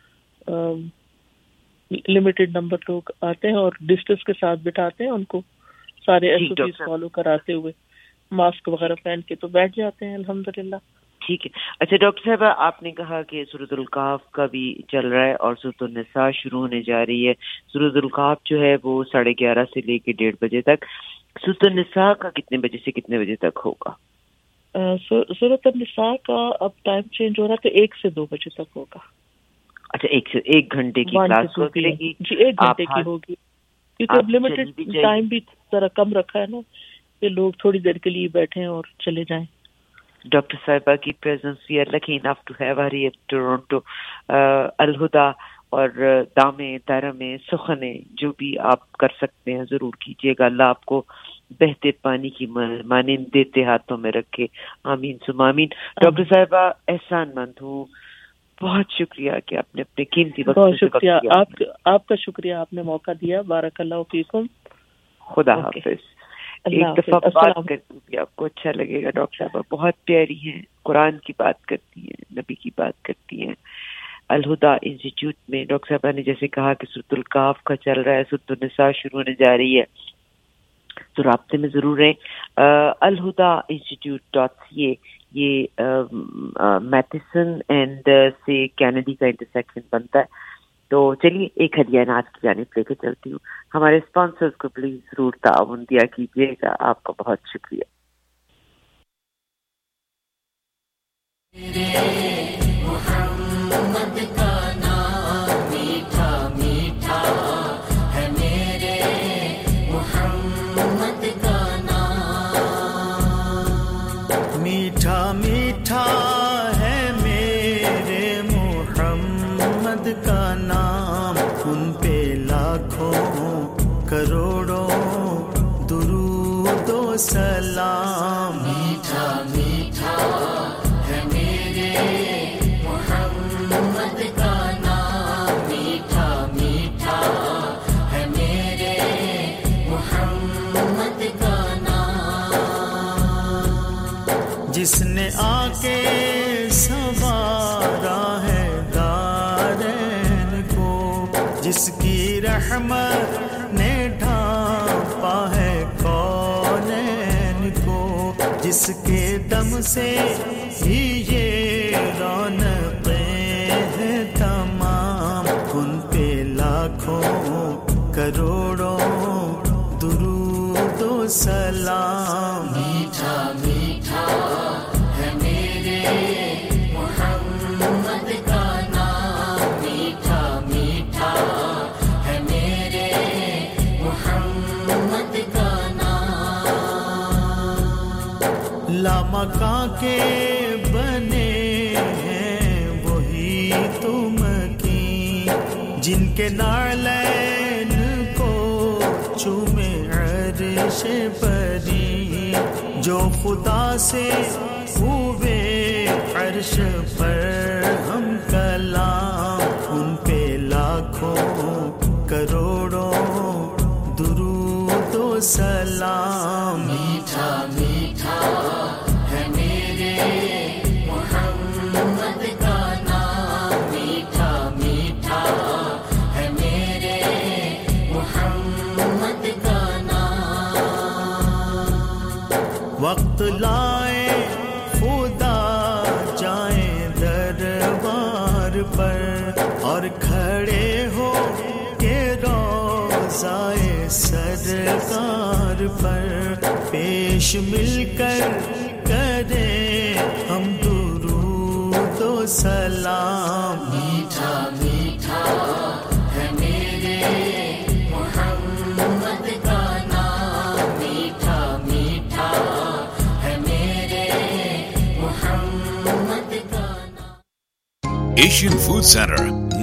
لمیٹڈ نمبر لوگ آتے ہیں اور ڈسٹنس کے ساتھ بٹھاتے ہیں ان کو, سارے ایس او پیز فالو کراتے ہوئے, ماسک وغیرہ پہن کے تو بیٹھ جاتے ہیں الحمدللہ. ٹھیک ہے. اچھا ڈاکٹر صاحبہ, آپ نے کہا کہ سورۃ الکہف کا بھی چل رہا ہے اور سورۃ النساء شروع ہونے جا رہی ہے. سورۃ الکہف جو ہے وہ 11:30 سے لے کے 1:30 بجے تک. سورۃ النساء کا کتنے بجے سے کتنے بجے تک ہوگا؟ سورۃ النساء کا اب ٹائم چینج ہو رہا ہے تو 1 سے 2 بجے تک ہوگا. اچھا, 1 گھنٹے کی کلاس ہوگی. جی 1 گھنٹے کی ہوگی, کیونکہ اب لمیٹڈ ٹائم بھی ذرا کم رکھا ہے نا کہ لوگ تھوڑی دیر کے لیے بیٹھیں اور چلے جائیں. ڈاکٹر صاحبہ کی presence, we are lucky enough to have her at Toronto. Alhuda اور دامے درمے سخنے جو بھی آپ کر سکتے ہیں ضرور کیجیے گا. اللہ آپ کو بہتے پانی کی مانند دیتے ہاتھوں میں رکھے, آمین ثم آمین. ڈاکٹر صاحبہ احسان مند ہوں, بہت شکریہ کہ آپ نے اپنے قیمتی وقت. بہت شکریہ آپ کا شکریہ, آپ نے موقع دیا. بارک اللہ فیکم. خدا حافظ. ایک دفعہ بات کرتی بھی آپ کو اچھا لگے گا. ڈاکٹر صاحبہ بہت پیاری ہیں, قرآن کی بات کرتی ہیں, نبی کی بات کرتی ہیں. الہدا انسٹیٹیوٹ میں ڈاکٹر صاحبہ نے جیسے کہا کہ سورۃ الکہف کا چل رہا ہے, سورۃ النساء شروع ہونے جا رہی ہے, تو رابطے میں ضرور رہیں. الہدا institute.ca یہ میتھسن اینڈ سے کینیڈی کا انٹرسیکشن بنتا ہے. تو چلیے ایک ہدیہ ناز کی جانب لے کے چلتی ہوں. ہمارے اسپانسرز کو پلیز ضرور تعاون دیا کیجیے گا. آپ کا بہت شکریہ. محمد کا نام میٹھا میٹھا ہے, میرے محمد کا نام میٹھا میٹھا ہے, میرے محمد کا نام. ان پہ لاکھوں کروڑوں درود و سلام. میٹھا میٹھا ہے میرے محمد کا نام, میٹھا میٹھا ہے میرے محمد کا نام. جس نے آ کے سنوارا ہے دارین کو, جس کی رحمت نے ڈھانپا ہے کونین کو, جس کے دم سے ہی یہ رونقیں ہیں تمام. ان پہ لاکھوں کروڑوں درود و سلام. میٹھا میٹھا ہے میرے محمد کا نام, میٹھا میٹھا ہے میرے محمد کا نام. لامکاں کے بنے ہیں وہی تم کی, جن کے نعلین کو چومے عرش بری, جو خدا سے ہوئے عرش پر ہم کلام. ان پہ لاکھوں کروڑوں درود و سلام. میٹھا میٹھا ہے میرے محمد کا نام, میٹھا میٹھا ہے میرے محمد کا نام. وقت لائے خدا جائیں دربار پر, اور کھڑے ہو کے روضائے سرکار پر, پیش مل کر کریں ہم درود و سلام. میٹھا میٹھا ہے میرے محمد کا نام, میٹھا میٹھا ہے میرے محمد کا نام. Asian food centre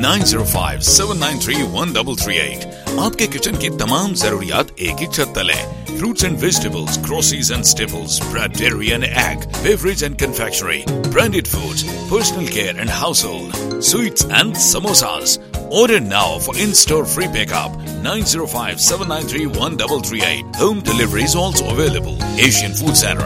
9057931338। आपके किचन की तमाम जरूरियात एक ही छत तले। Fruits and vegetables, groceries and staples, bread, dairy and egg, beverage and confectionery, branded foods, personal care and household, sweets and samosas. Order now for in-store free pickup 9057931338. Home delivery is also available. Asian Food Center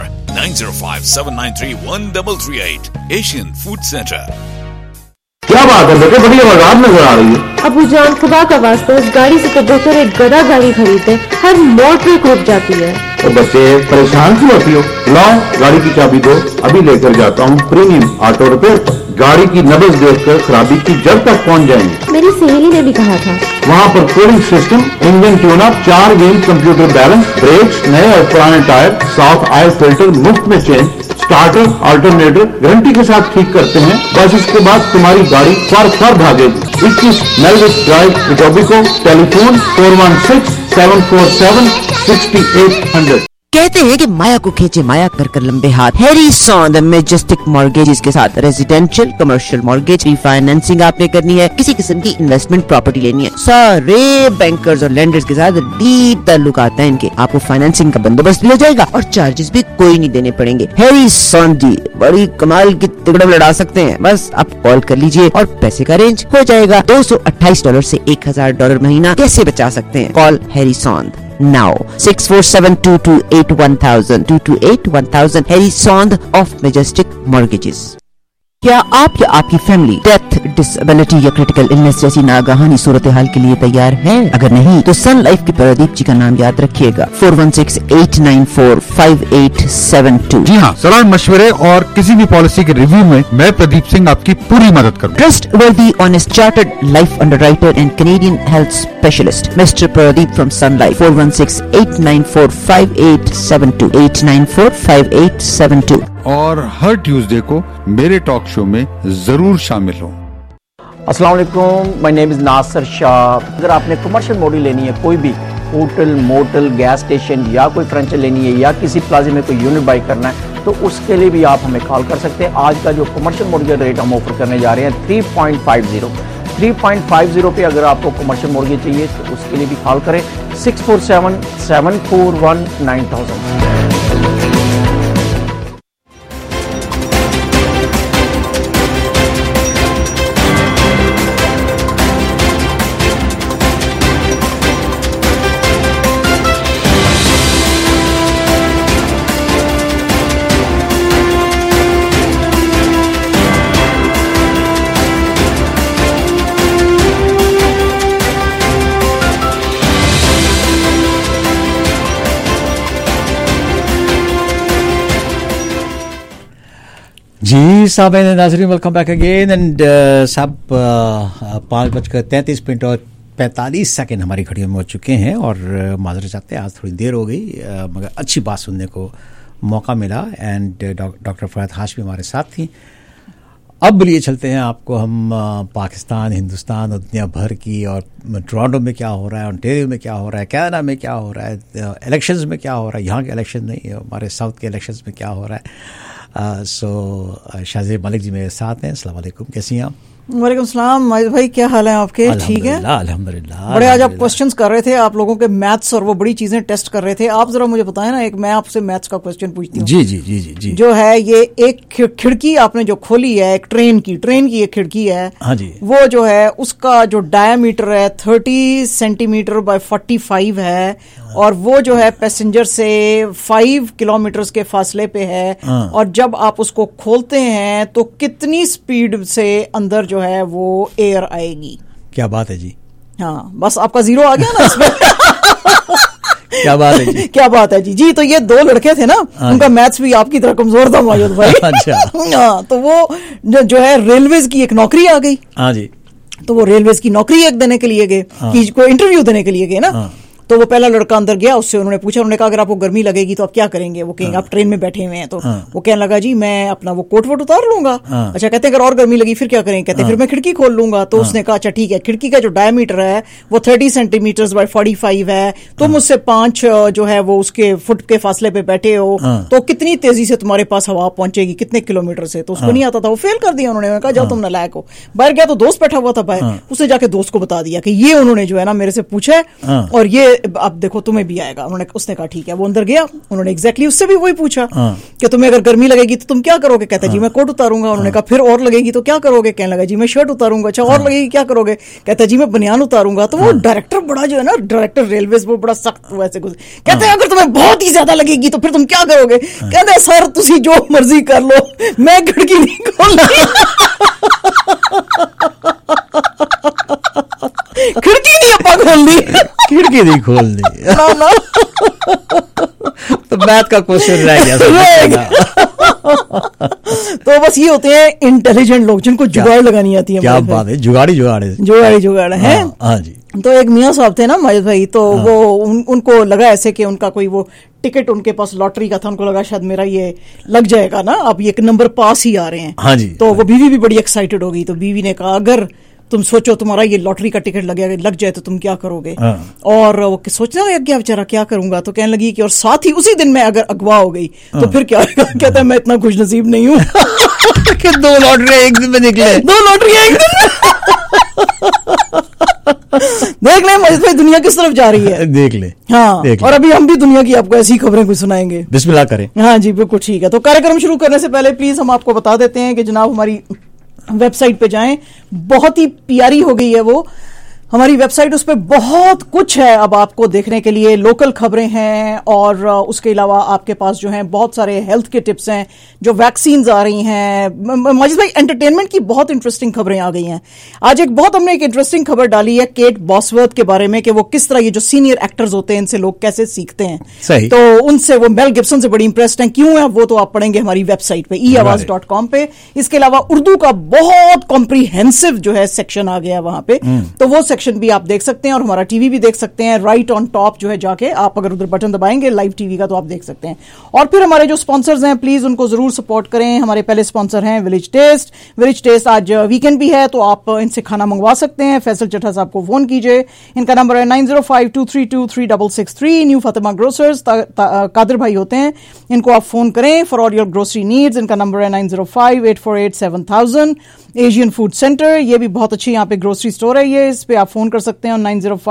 9057931338. Asian Food Center. क्या बात है बेटे, बड़ी आवाज नजर आ रही है। अबू जान खुदा का वास्ता इस गाड़ी से तो बेहतर एक गधा गाड़ी खरीदे, हर मोड़ पे रुक जाती है। तो बच्चे परेशान क्यों होती हो? लाओ गाड़ी की चाबी दो, अभी लेकर जाता हूँ प्रीमियम ऑटो रिपेयर। गाड़ी की नब्ज देखकर खराबी की जड़ तक पहुँच जाएंगे। मेरी सहेली ने भी कहा था। वहाँ पर cooling system, engine tune up, 4 wheel computer balance, brakes, नए और पुराने टायर, साफ ऑयल फिल्टर मुफ्त में चेंज, स्टार्टर अल्टरनेटर गारंटी के साथ ठीक करते हैं। बस इसके बाद तुम्हारी गाड़ी फर भागेगी। 21 मेलविस ड्राइव, इटोबिको। टेलीफोन 416-747-6800। कहते हैं कि माया को खींचे माया कर कर लंबे हाथ। हैरी सॉन्द मैजेस्टिक मॉर्गेजेस के साथ रेजिडेंशियल कमर्शियल मॉर्गेज रीफाइनेंसिंग आपने करनी है, किसी किस्म की इन्वेस्टमेंट प्रॉपर्टी लेनी है, सारे बैंकर्स और लेंडर्स के साथ डीप ताल्लुकात हैं इनके। आपको फाइनेंसिंग का बंदोबस्त भी हो जाएगा और चार्जेस भी कोई नहीं देने पड़ेंगे। हैरी सॉन्द जी बड़ी कमाल की तिगड़म लड़ा सकते हैं। बस आप कॉल कर लीजिए और पैसे का अरेंज हो जाएगा। $228 से $1000 महीना कैसे बचा सकते हैं? Call Harry Sondh now 647-228-1000 228-1000 Harry Sond of Majestic Mortgages। क्या आप या आपकी फैमिली डेथ, डिसेबिलिटी या क्रिटिकल इलनेस जैसी नागहानी सूरत हाल के लिए तैयार है? अगर नहीं तो सन लाइफ के प्रदीप जी का नाम याद रखिएगा। 416-894-5872। जी हाँ, सलाह मशवरे और किसी भी पॉलिसी के रिव्यू में मैं प्रदीप सिंह आपकी पूरी मदद करूँगा। Trustworthy honest chartered life underwriter and Canadian health specialist mister Pradeep from Sun Life. 416-894-5872 894-5872। और हर ट्यूसडे को मेरे टॉक शो में जरूर शामिल हो। अस्सलाम वालेकुम, my name is Nasir Shah. अगर आपने कमर्शियल मॉडल लेनी है, कोई भी होटल, मोटल, गैस स्टेशन या कोई फ्रेंचाइज लेनी है या किसी प्लाजा में कोई यूनिट बाई करना है, तो उसके लिए भी आप हमें कॉल कर सकते हैं। आज का जो कमर्शियल मॉडल रेट हम ऑफर करने जा रहे हैं 3.50 पे। अगर आपको कमर्शियल मॉडल चाहिए तो उसके लिए भी कॉल करें 647-741-9000। जी साहब नाज़रीन, वेलकम बैक अगेन। एंड साहब 5:33 और 45 हमारी घड़ियों में हो चुके हैं और माजरत चाहते हैं आज थोड़ी देर हो गई, मगर अच्छी बात सुनने को मौका मिला। एंड डॉक्टर फरहत हाशमी हमारे साथ थी। अब लिए चलते हैं आपको हम पाकिस्तान, हिंदुस्तान और दुनिया भर की, और टोरंटो में क्या हो रहा है, ओंटारियो में क्या हो रहा है, कनाडा में क्या हो रहा है, इलेक्शंस में क्या हो रहा है, यहाँ के इलेक्शन नहीं, हमारे साउथ के इलेक्शंस में क्या हो रहा है। सो शाहजेब मलिक जी मेरे साथ हैं। अस्सलाम वालेकुम, कैसी हैं आप? वालेकुम सलाम माजिद भाई, क्या हाल है आपके? ठीक है अल्हम्दुलिल्लाह। बड़े आज आप क्वेश्चंस कर रहे थे, आप लोगों के मैथ्स और वो बड़ी चीजें टेस्ट कर रहे थे। आप जरा मुझे बताएं ना, एक मैं आपसे मैथ्स का क्वेश्चन पूछती हूँ। जी जी जी जी जी। जो है ये एक खिड़की आपने जो खोली है, एक ट्रेन की एक खिड़की है। हाँ जी। वो जो है उसका जो डायमीटर है 30 सेंटीमीटर बाय 45 है, और वो जो है पैसेंजर से 5 किलोमीटर के फासले पे है। और जब आप उसको खोलते हैं तो कितनी स्पीड से अंदर जो है वो एयर आएगी? क्या बात है जी। हाँ, बस आपका 0 आ गया ना इसमें। क्या बात है जी। क्या बात है जी। जी तो ये 2 लड़के थे ना, उनका मैथ्स भी आपकी तरह कमजोर था मायूद भाई। अच्छा। हाँ, तो वो जो है रेलवेज की एक नौकरी आ गई। हाँ जी। तो वो रेलवेज की नौकरी एक देने के लिए गए, कोई इंटरव्यू देने के लिए गए ना। तो वो पहला लड़का अंदर गया, उससे उन्होंने पूछा, उन्होंने कहा अगर आपको गर्मी लगेगी तो आप क्या करेंगे? वो कहेंगे आप ट्रेन में बैठे हुए हैं, तो वो कहने लगा जी मैं अपना वो कोट वोट उतार लूंगा। अच्छा, कहते हैं अगर और गर्मी लगी फिर क्या करेंगे? कहते हैं फिर मैं खिड़की खोल लूंगा। तो उसने कहा अच्छा ठीक है, खिड़की का जो डायमीटर है वो 30 सेंटीमीटर बाय 45 है, तुम उससे 5 जो है वो उसके फुट के फासले पे बैठे हो, तो कितनी तेजी से तुम्हारे पास हवा पहुंचेगी, कितने किलोमीटर से? तो उसको नहीं आता था, वो फेल कर दिया उन्होंने। कहा जाओ तुम नालायक हो। बाहर गया तो दोस्त बैठा हुआ था बाहर, उसने जाके दोस्त को बता दिया कि ये उन्होंने जो है ना मेरे से पूछा है और ये अब देखो तुम्हें भी आएगा। उसने कहा ठीक है। वो अंदर गया, उन्होंने एग्जैक्टली उससे भी वही पूछा कि तुम्हें अगर गर्मी लगेगी तो तुम क्या करोगे? कहता जी मैं कोट उतारूंगा। उन्होंने कहा फिर और लगेगी तो क्या करोगे? कहने लगा जी मैं शर्ट उतारूंगा। अच्छा और लगेगी क्या करोगे? कहता जी मैं बनियान उतारूंगा। तो वो डायरेक्टर बड़ा जो है ना, डायरेक्टर रेलवे वो बड़ा सख्त वैसे कुछ कहते हैं अगर तुम्हें बहुत ही ज्यादा लगेगी तो फिर तुम क्या करोगे? कहते हैं सर तुसी जो मर्जी कर लो, मैं खिड़की नहीं खोलनी। खिड़की नहीं अपा खोलनी, खिड़की नहीं खोलनी। तो मैथ का क्वेश्चन रह गया। तो बस ये होते हैं इंटेलिजेंट लोग जिनको जुगाड़ लगानी आती है। क्या बात है, जुगाड़ है। हाँ जी। तो एक मियाँ साहब थे ना माजिद भाई, तो वो उनको लगा ऐसे कि उनका कोई वो टिकट उनके पास लॉटरी का था, उनको लगा शायद मेरा ये लग जाएगा ना, अब ये नंबर पास ही आ रहे हैं। हाँ जी। तो वो बीवी भी बड़ी एक्साइटेड हो गई। तो बीवी ने कहा अगर तुम सोचो तुम्हारा ये लॉटरी का टिकट लग जाए तो तुम क्या करोगे? और वो सोचना लग गया बेचारा क्या करूंगा। तो कहने लगी कि और साथ ही उसी दिन मैं अगर अगवा हो गई तो फिर क्या होगा? कहता है मैं इतना खुश नसीब नहीं हूँ कि 2 लॉटरी एक दिन में निकले। 2 लॉटरी एक दिन देख ले मजिद भाई दुनिया किस तरफ जा रही है, देख ले। हाँ देख ले। और अभी हम भी दुनिया की आपको ऐसी खबरें कुछ सुनाएंगे। बिस्मिल्लाह करें। हाँ जी बिल्कुल ठीक है। तो कार्यक्रम शुरू करने से पहले प्लीज हम आपको बता देते हैं कि जनाब हमारी वेबसाइट पे जाएं, बहुत ही प्यारी हो गई है वो हमारी वेबसाइट, उस पर बहुत कुछ है अब आपको देखने के लिए। लोकल खबरें हैं और उसके अलावा आपके पास जो है बहुत सारे हेल्थ के टिप्स हैं, जो वैक्सीन्स आ रही हैं। माजिद भाई एंटरटेनमेंट की बहुत इंटरेस्टिंग खबरें आ गई हैं। आज हमने एक इंटरेस्टिंग खबर डाली है केट बॉसवर्थ के बारे में कि वो किस तरह ये जो सीनियर एक्टर्स होते हैं इनसे लोग कैसे सीखते हैं। सही। तो उनसे वो मेल गिब्सन से बड़ी इंप्रेस्ड हैं। क्यों है वो तो आप पढ़ेंगे हमारी वेबसाइट पे eawaz.com पे। इसके अलावा उर्दू का बहुत कॉम्प्रीहेंसिव जो है सेक्शन आ गया वहां पे, तो वो सेक्शन भी आप देख सकते हैं और हमारा टीवी भी देख सकते हैं। राइट ऑन टॉप जो है जाके आप अगर उधर बटन दबाएंगे लाइव टीवी का तो आप देख सकते हैं। और फिर हमारे जो स्पॉन्सर्स हैं प्लीज उनको जरूर सपोर्ट करें। हमारे पहले स्पॉन्सर हैं विलेज टेस्ट। विलेज टेस्ट आज वीकेंड भी है तो आप इनसे खाना मंगवा सकते हैं। फैसल चट्टा साहब को फोन कीजिए, इनका नंबर है 9052323663। न्यू फातिमा ग्रोसर्स कादिर भाई होते हैं, इनको आप फोन करें for all your grocery needs. इनका नंबर है 9058487000। एशियन फूड सेंटर, ये भी बहुत अच्छी यहाँ पे ग्रोसरी स्टोर है ये, इस पे आप फोन कर सकते हैं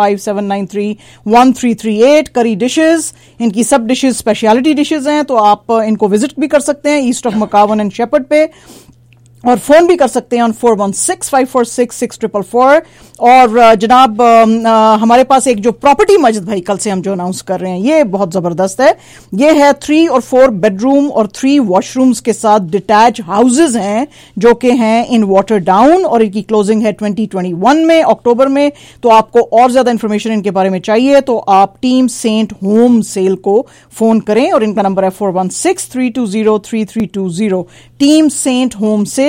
9057931338। करी डिशेस, इनकी सब डिशेस स्पेशलिटी डिशेस हैं तो आप इनको विजिट भी कर सकते हैं east of McCowan and Sheppard पे, और फोन भी कर सकते हैं ऑन 4165466444। और जनाब हमारे पास एक जो प्रॉपर्टी मजिद भाई कल से हम जो अनाउंस कर रहे हैं ये बहुत जबरदस्त है। ये है 3 और 4 बेडरूम और 3 वॉशरूम्स के साथ डिटैच हाउसेज हैं जो कि हैं इन वाटर डाउन, और इनकी क्लोजिंग है 2021 में अक्टूबर में। तो आपको और ज्यादा इंफॉर्मेशन इनके बारे में चाहिए तो आप टीम सेंट होम सेल को फोन करें और इनका नंबर है 4163203320। Team cent home sale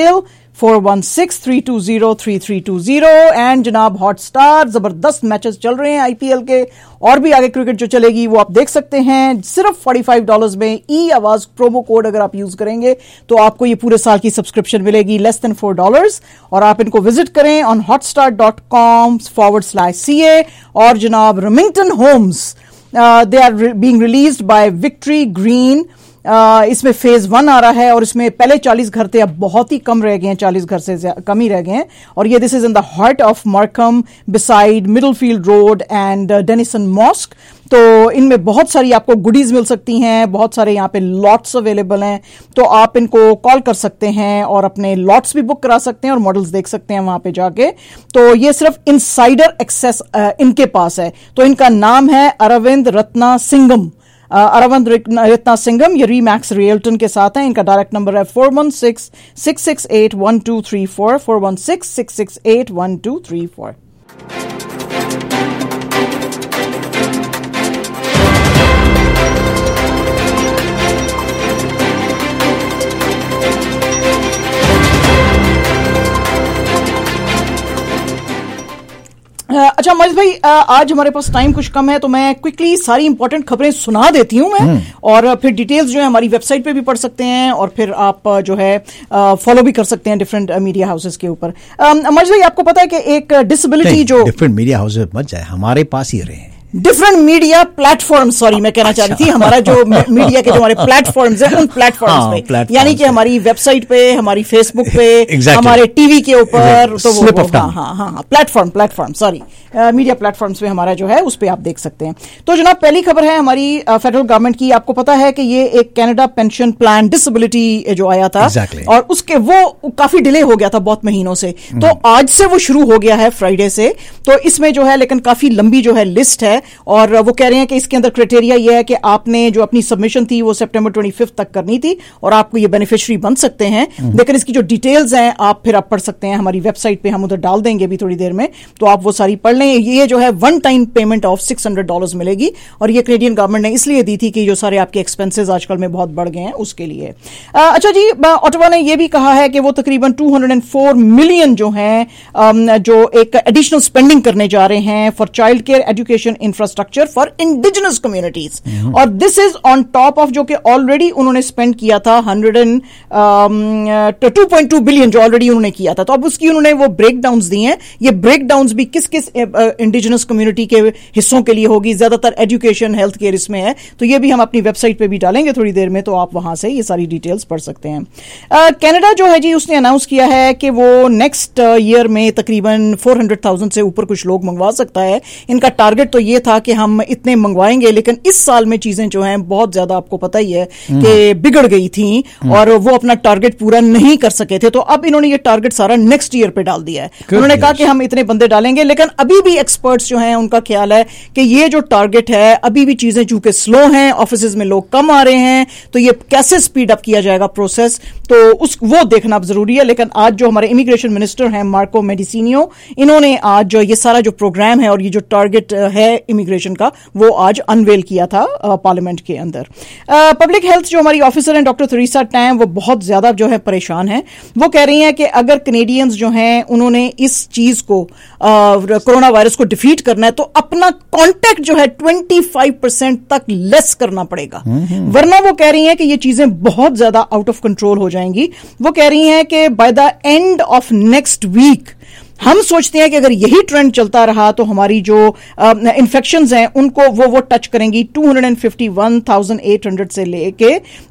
4163203320। And जनाब हॉटस्टार जबरदस्त मैचेस चल रहे हैं आईपीएल के, और भी आगे क्रिकेट जो चलेगी वो आप देख सकते हैं। सिर्फ $45 में eAwaz प्रोमो कोड अगर आप यूज करेंगे तो आपको ये पूरे साल की सब्सक्रिप्शन मिलेगी लेस देन $4। और आप इनको विजिट करें ऑन hotstar.com/CA। और जनाब Remington Homes they are being released by Victory Green. इसमें फेज 1 आ रहा है और इसमें पहले 40 घर थे, अब बहुत ही कम रह गए हैं, 40 घर से कम ही रह गए हैं। और ये this is in the heart of Markham beside Middlefield road and Denison mosque. तो इनमें बहुत सारी आपको गुडीज मिल सकती हैं, बहुत सारे यहाँ पे लॉट्स अवेलेबल हैं, तो आप इनको कॉल कर सकते हैं और अपने लॉट्स भी बुक करा सकते हैं और मॉडल्स देख सकते हैं वहां पे जाके। तो ये सिर्फ इनसाइडर एक्सेस इनके पास है। तो इनका नाम है अरविंद रत्ना सिंगम। अरविंद रत्ना सिंगम, ये रीमैक्स रियल्टन के साथ हैं। इनका डायरेक्ट नंबर है 4166681234 4166681234। अच्छा मजिद भाई, आज हमारे पास टाइम कुछ कम है तो मैं क्विकली सारी इंपॉर्टेंट खबरें सुना देती हूँ मैं, और फिर डिटेल्स जो है हमारी वेबसाइट पे भी पढ़ सकते हैं, और फिर आप जो है फॉलो भी कर सकते हैं डिफरेंट मीडिया हाउसेस के ऊपर। मजिद भाई, आपको पता है कि एक डिसेबिलिटी जो डिफरेंट मीडिया हाउसेस मत जाए, हमारे पास ही रहे, डिफरेंट मीडिया प्लेटफॉर्म, सॉरी मैं कहना चाह रही थी, हमारा जो मीडिया के जो हमारे प्लेटफॉर्म्स हैं उन प्लेटफॉर्म्स पे, यानी कि हमारी वेबसाइट पे, हमारी फेसबुक पे, हमारे टीवी के ऊपर, तो वो हाँ प्लेटफॉर्म सॉरी मीडिया प्लेटफॉर्म्स पे हमारा जो है उस पे आप देख सकते हैं। तो जनाब पहली खबर है हमारी फेडरल गवर्नमेंट की। आपको पता है कि ये एक कनाडा पेंशन प्लान डिसेबिलिटी जो आया था, और उसके वो काफी डिले हो गया था बहुत महीनों से, तो आज से वो शुरू हो गया है फ्राइडे से। तो इसमें जो है लेकिन काफी लंबी जो है लिस्ट है, और वो कह रहे हैं कि इसके अंदर क्राइटेरिया ये है कि आपने जो अपनी सबमिशन थी वो सितंबर 25 तक करनी थी, और आपको ये बेनिफिशियरी बन सकते हैं। लेकिन इसकी जो डिटेल्स हैं आप फिर आप पढ़ सकते हैं हमारी वेबसाइट पे, हम उधर डाल देंगे अभी थोड़ी देर में, तो आप वो सारी पढ़ लें। ये जो है वन टाइम पेमेंट ऑफ $600 मिलेगी, और ये कैनेडियन गवर्नमेंट ने इसलिए दी थी कि जो सारे आपके एक्सपेंसेस आजकल में बहुत बढ़ गए हैं उसके लिए। अच्छा जी, ऑटवा ने ये भी कहा है कि वो तकरीबन 204 मिलियन जो हैं जो एक एडिशनल स्पेंडिंग करने जा रहे हैं for child care education infrastructure for indigenous communities, और this is on top of जो कि ऑलरेडी उन्होंने स्पेंड किया था 2.2 बिलियन जो ऑलरेडी उन्होंने किया था। तो अब उसकी उन्होंने वो ब्रेक डाउन्स दिए हैं। ये ब्रेक डाउन्स भी किस किस इंडिजिनस कम्युनिटी के हिस्सों के लिए होगी, ज्यादातर एजुकेशन हेल्थ केयर इसमें है, तो ये भी हम अपनी वेबसाइट पे भी डालेंगे थोड़ी देर में, तो आप वहां से ये सारी डिटेल्स पढ़ सकते हैं। कनाडा जो है जी उसने अनाउंस किया है कि वो नेक्स्ट ईयर में तकरीबन 400,000 से ऊपर कुछ लोग मंगवा सकता है। इनका टारगेट तो ये था कि हम इतने मंगवाएंगे, लेकिन इस साल में चीजें जो हैं बहुत ज्यादा आपको पता ही है कि बिगड़ गई थी, और वो अपना टारगेट पूरा नहीं कर सके थे। तो अब इन्होंने ये टारगेट सारा नेक्स्ट ईयर पे डाल दिया है। उन्होंने कहा कि हम इतने बंदे डालेंगे, लेकिन अभी भी एक्सपर्ट्स जो हैं उनका ख्याल है कि ये जो टारगेट है अभी भी चीजें चूंकि स्लो हैं, ऑफिस में लोग कम आ रहे हैं, तो ये कैसे स्पीड अप किया जाएगा प्रोसेस, तो वो देखना जरूरी है। लेकिन आज जो हमारे इमिग्रेशन मिनिस्टर हैं मार्को मेडिसिनियो, इन्होंने आज जो ये सारा जो प्रोग्राम है और ये जो टारगेट है इमिग्रेशन का वो आज अनवेल किया था पार्लियामेंट के अंदर। पब्लिक हेल्थ जो हमारी ऑफिसर हैं डॉक्टर थेरेसा टैम, वो बहुत ज्यादा जो है परेशान हैं। वो कह रही हैं कि अगर कैनेडियंस जो हैं उन्होंने इस चीज को कोरोना वायरस को डिफीट करना है तो अपना कांटेक्ट जो है 25% तक लेस करना पड़ेगा, वरना वो कह रही हैं कि ये चीजें बहुत ज्यादा आउट ऑफ कंट्रोल हो जाएंगी। वो कह रही हैं कि by the end of next week हम सोचते हैं कि अगर यही ट्रेंड चलता रहा तो हमारी जो इन्फेक्शंस हैं उनको वो टच करेंगी 251,800 से लेके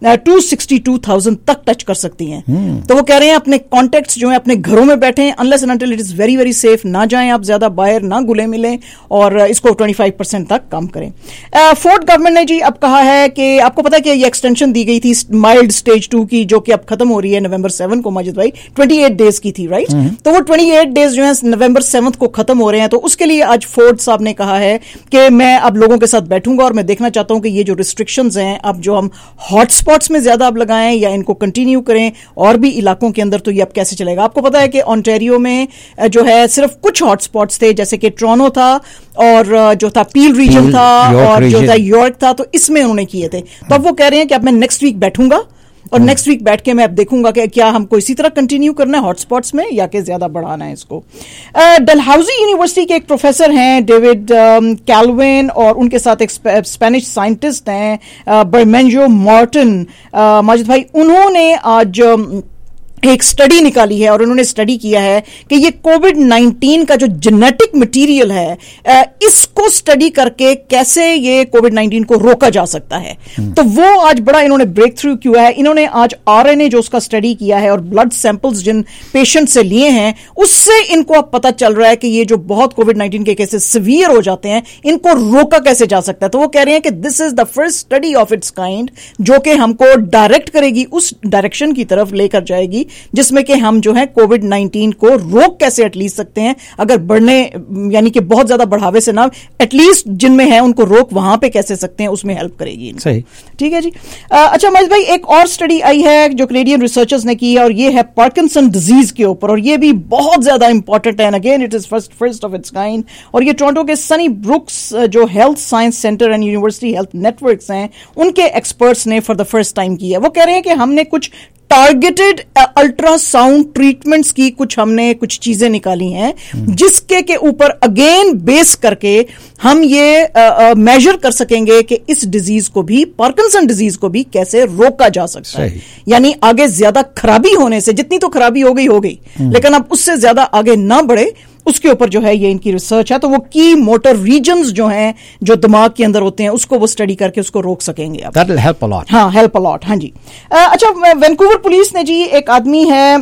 262,000 तक टच कर सकती हैं। तो वो कह रहे हैं अपने कॉन्टेक्ट्स जो है अपने घरों में बैठें, unless and until it is very very safe, ना जाएं आप ज्यादा बाहर, ना घुले मिलें, और इसको 25% तक कम करें। फोर्थ गवर्नमेंट ने जी अब कहा है कि आपको पता है कि ये एक्सटेंशन दी गई थी माइल्ड स्टेज 2 की, जो कि अब खत्म हो रही है नवंबर 7 को, माजिद भाई 28 डेज की थी, राइट? तो वो 28 डेज जो है नवंबर 7 को खत्म हो रहे हैं। तो उसके लिए आज फोर्ड साहब ने कहा है कि मैं अब लोगों के साथ बैठूंगा और मैं देखना चाहता हूं कि ये जो रिस्ट्रिक्शंस हैं अब जो हम हॉटस्पॉट्स में ज्यादा अब लगाएं या इनको कंटिन्यू करें और भी इलाकों के अंदर, तो ये अब कैसे चलेगा। आपको पता है कि ओंटारियो में जो है सिर्फ कुछ हॉटस्पॉट्स थे, जैसे कि टोरंटो था और जो था पील रीजन था और जो था यॉर्क था, तो इसमें उन्होंने किए थे। तो अब वो कह रहे हैं कि अब मैं नेक्स्ट वीक बैठूंगा और नेक्स्ट वीक बैठ के मैं अब देखूंगा कि क्या हमको इसी तरह कंटिन्यू करना है हॉटस्पॉट्स में या कि ज्यादा बढ़ाना है इसको। डलहाउजी यूनिवर्सिटी के एक प्रोफेसर हैं डेविड कैल्विन, और उनके साथ एक स्पेनिश साइंटिस्ट हैं बर्मेंजो मार्टिन, माजिद भाई, उन्होंने आज एक स्टडी निकाली है और उन्होंने स्टडी किया है कि ये कोविड-19 का जो जेनेटिक मटेरियल है इसको स्टडी करके कैसे ये कोविड-19 को रोका जा सकता है। तो वो आज बड़ा इन्होंने ब्रेक थ्रू किया है। इन्होंने आज आरएनए जो उसका स्टडी किया है और ब्लड सैंपल्स जिन पेशेंट से लिए हैं उससे इनको अब पता चल रहा है कि ये जो बहुत कोविड-19 के केसेस सीवियर हो जाते हैं इनको रोका कैसे जा सकता है। तो वो कह रहे हैं कि this is the first study of its kind जो कि हमको डायरेक्ट करेगी, उस डायरेक्शन की तरफ लेकर जाएगी जिसमें कि हम जो है कोविड-19 को रोक कैसे एटलीस्ट सकते हैं, अगर बढ़ने यानी कि बहुत ज्यादा बढ़ावे से ना, एटलीस्ट जिनमें है उनको रोक वहां पे कैसे सकते हैं, उसमें हेल्प करेगी। सही, ठीक है जी। अच्छा महेश भाई, एक और स्टडी आई है जो कैनेडियन रिसर्चर्स ने की है और ये है पार्किंसन डिजीज के ऊपर, और ये भी बहुत ज्यादा इंपॉर्टेंट है। Again it is first of its kind, और ये टोरंटो के सनी ब्रुक्स जो health science centre and university health networks हैं उनके एक्सपर्ट्स ने फॉर द फर्स्ट टाइम की है। वो कह रहे हैं कि हमने कुछ टारगेटेड अल्ट्रासाउंड ट्रीटमेंट्स की कुछ चीजें निकाली हैं जिसके के ऊपर अगेन बेस करके हम ये मेजर कर सकेंगे कि इस डिजीज को भी, पार्किंसन डिजीज को भी कैसे रोका जा सकता है। यानी आगे ज्यादा खराबी होने से, जितनी तो खराबी हो गई, लेकिन अब उससे ज्यादा आगे ना बढ़े, उसके ऊपर जो है ये इनकी रिसर्च है। तो वो की मोटर रीजन्स जो हैं, जो दिमाग के अंदर होते हैं, उसको वो स्टडी करके उसको रोक सकेंगे। अब That will help a lot. हाँ, हेल्प अ लॉट। हाँ जी। अच्छा, वैंकूवर पुलिस ने जी, एक आदमी है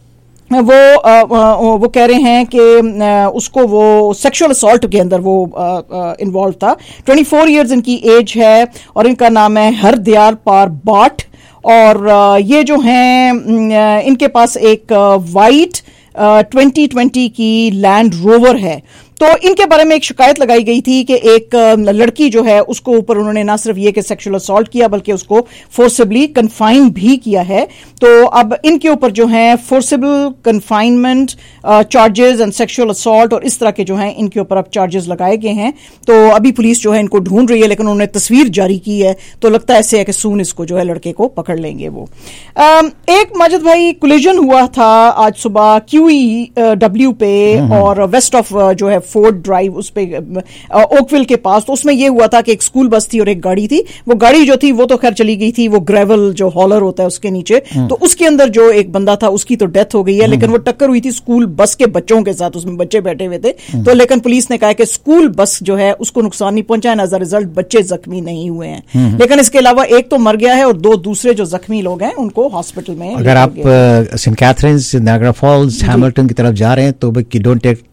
वो कह रहे हैं कि उसको वो सेक्सुअल असॉल्ट के अंदर वो इन्वॉल्व था। 24 इयर्स इनकी एज है और इनका नाम है हरदयाल पार बाट। और ये जो हैं, इनके पास एक वाइट 2020 की लैंड रोवर है। तो इनके बारे में एक शिकायत लगाई गई थी कि एक लड़की जो है उसको ऊपर उन्होंने ना सिर्फ ये कि सेक्सुअल असॉल्ट किया बल्कि उसको फोर्सिबली कन्फाइन भी किया है। तो अब इनके ऊपर जो है forcible confinement charges and sexual assault और इस तरह के जो हैं इनके ऊपर अब चार्जेस लगाए गए हैं। तो अभी पुलिस जो है इनको ढूंढ रही है, लेकिन उन्होंने तस्वीर जारी की है, तो लगता ऐसे है कि सून इसको जो है लड़के को पकड़ लेंगे वो। एक माजिद भाई कोलिजन हुआ था आज सुबह QEW पे और वेस्ट ऑफ जो है फोर्ड ड्राइव, उस पे ओकविल के पास। तो उसमें यह हुआ था कि एक स्कूल बस थी और एक गाड़ी थी। वो गाड़ी जो थी वो तो खैर चली गई थी, वो ग्रेवल जो हॉलर होता है उसके नीचे, तो उसके अंदर जो एक बंदा था उसकी तो डेथ हो गई है, लेकिन वो टक्कर हुई थी स्कूल बस के बच्चों के साथ, उसमें बच्चे बैठे हुए थे। तो लेकिन पुलिस ने कहा कि स्कूल बस जो है उसको नुकसान नहीं पहुंचा है, एज अ रिजल्ट बच्चे जख्मी नहीं हुए हैं। लेकिन इसके अलावा एक तो मर गया है और 2 दूसरे जो जख्मी लोग हैं उनको हॉस्पिटल में। अगर आप Saint Catharines, Niagara Falls, Hamilton की तरफ जा रहे हैं तो don't take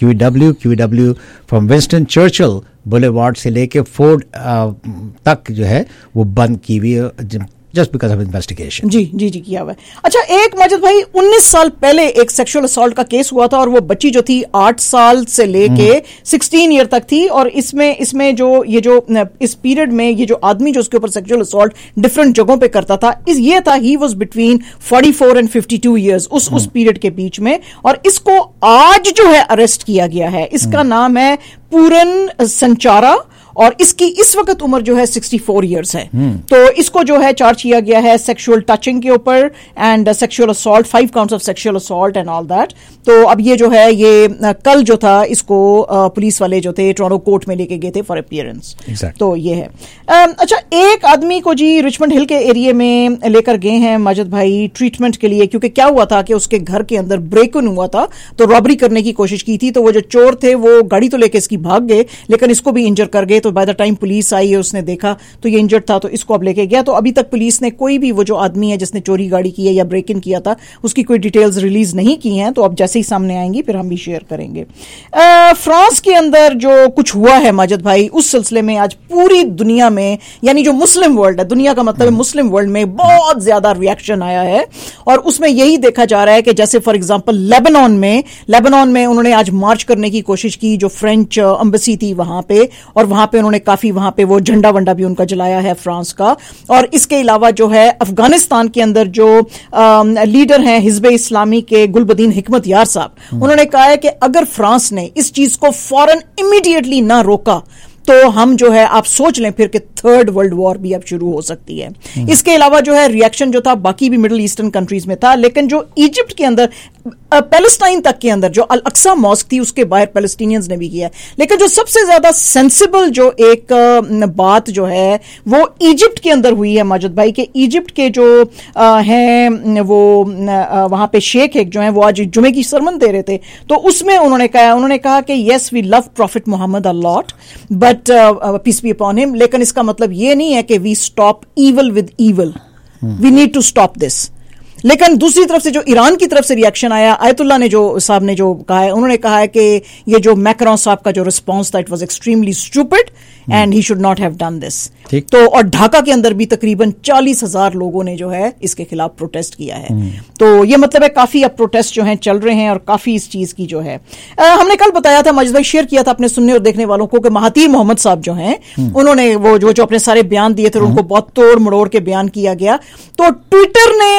QEW from Winston Churchill Boulevard से लेके फोर्ड तक जो है वो बंद की हुई है, जस्ट बिकॉज ऑफ इन्वेस्टिगेशन। जी किया हुआ है। अच्छा, एक माजिद भाई 19 साल पहले एक सेक्सुअल असॉल्ट का केस हुआ था और वो बच्ची जो थी 8 साल से लेके 16 ईयर तक थी। और इसमें जो इस पीरियड में ये जो आदमी जो उसके ऊपर सेक्सुअल असॉल्ट डिफरेंट जगहों पे करता था, ये था ही वाज बिटवीन 44 एंड 52 ईयर्स, उस पीरियड के बीच में। और इसको आज जो है अरेस्ट किया गया है। इसका नाम है पूरन संचारा और इसकी इस वक्त उम्र जो है 64 इयर्स है। तो इसको जो है चार्ज किया गया है सेक्सुअल टचिंग के ऊपर and sexual assault, 5 counts of sexual assault and all that. तो अब ये जो है ये कल जो था इसको पुलिस वाले जो थे टोरंटो कोर्ट में लेके गए थे फॉर अपीयरेंस। तो ये है। अच्छा, एक आदमी को जी रिचमंड हिल के एरिया में लेकर गए हैं माजिद भाई ट्रीटमेंट के लिए, क्योंकि क्या हुआ था कि उसके घर के अंदर ब्रेक इन हुआ था, तो रॉबरी करने की कोशिश की थी। तो वो जो चोर थे वो गाड़ी तो लेके इसकी भाग गए, लेकिन इसको भी इंजर कर गए। तो बाय द टाइम पुलिस आई है उसने देखा तो ये इंजर्ड था, तो इसको अब लेके गया। तो अभी तक पुलिस ने कोई भी वो जो आदमी है जिसने चोरी गाड़ी की है या ब्रेक इन किया था उसकी कोई डिटेल्स रिलीज नहीं की हैं। तो अब जैसे ही सामने आएंगी फिर हम भी शेयर करेंगे। फ्रांस के अंदर जो कुछ हुआ है माजिद भाई, उस सिलसिले में आज पूरी दुनिया में, यानी जो मुस्लिम वर्ल्ड है, दुनिया का मतलब है मुस्लिम वर्ल्ड में बहुत ज्यादा रिएक्शन आया है। और उसमें यही देखा जा रहा है कि जैसे फॉर एग्जांपल लेबनान में उन्होंने आज मार्च करने की कोशिश की, जो फ्रेंच एम्बेसी थी वहां पे, और वहां पे उन्होंने काफी वहां पे वो झंडा वंडा भी उनका जलाया है फ्रांस का। और इसके अलावा जो है अफगानिस्तान के अंदर जो लीडर हैं हिज़्ब इस्लामी के गुलबदीन हिकमत यार साहब, उन्होंने कहा है कि अगर फ्रांस ने इस चीज को फौरन इमीडिएटली ना रोका तो हम जो है आप सोच लें फिर कि 3rd वर्ल्ड वॉर भी अब शुरू हो सकती है। इसके अलावा जो है रिएक्शन जो था बाकी भी मिडिल ईस्टर्न कंट्रीज में था, लेकिन जो इजिप्ट के अंदर, पैलेस्टाइन तक के अंदर जो अल अक्सा मॉस्क थी उसके बाहर पैलेस्टीनियंस ने भी किया। लेकिन जो सबसे ज्यादा सेंसिबल जो एक बात जो है वो इजिप्ट के अंदर हुई है माजिद भाई, के इजिप्ट के जो हैं वो वहां पे शेख एक जो है वो आज जुमे की सरमन दे रहे थे। तो उसमें उन्होंने कहा कि yes we love prophet Mohammed a lot but peace be upon him, लेकिन इसका मतलब ये नहीं है कि we stop evil with evil, we need to stop this. लेकिन दूसरी तरफ से जो ईरान की तरफ से रिएक्शन आया, आयतुल्ला ने जो साहब ने जो कहा है, उन्होंने कहा है कि ये जो मैक्रोन साहब का जो रिस्पांस था it was extremely stupid and he should not have done this. तो और ढाका के अंदर भी तकरीबन 40,000 लोगों ने जो है इसके खिलाफ प्रोटेस्ट किया है। तो ये मतलब है काफी अब प्रोटेस्ट जो हैं चल रहे हैं और काफी इस चीज की जो है हमने कल बताया था, माजिद भाई शेयर किया था अपने सुनने और देखने वालों को कि महातीर मोहम्मद साहब जो हैं उन्होंने वो जो अपने सारे बयान दिए थे उनको बहुत तोड़ मड़ोड़ के बयान किया गया। तो ट्विटर ने अब इन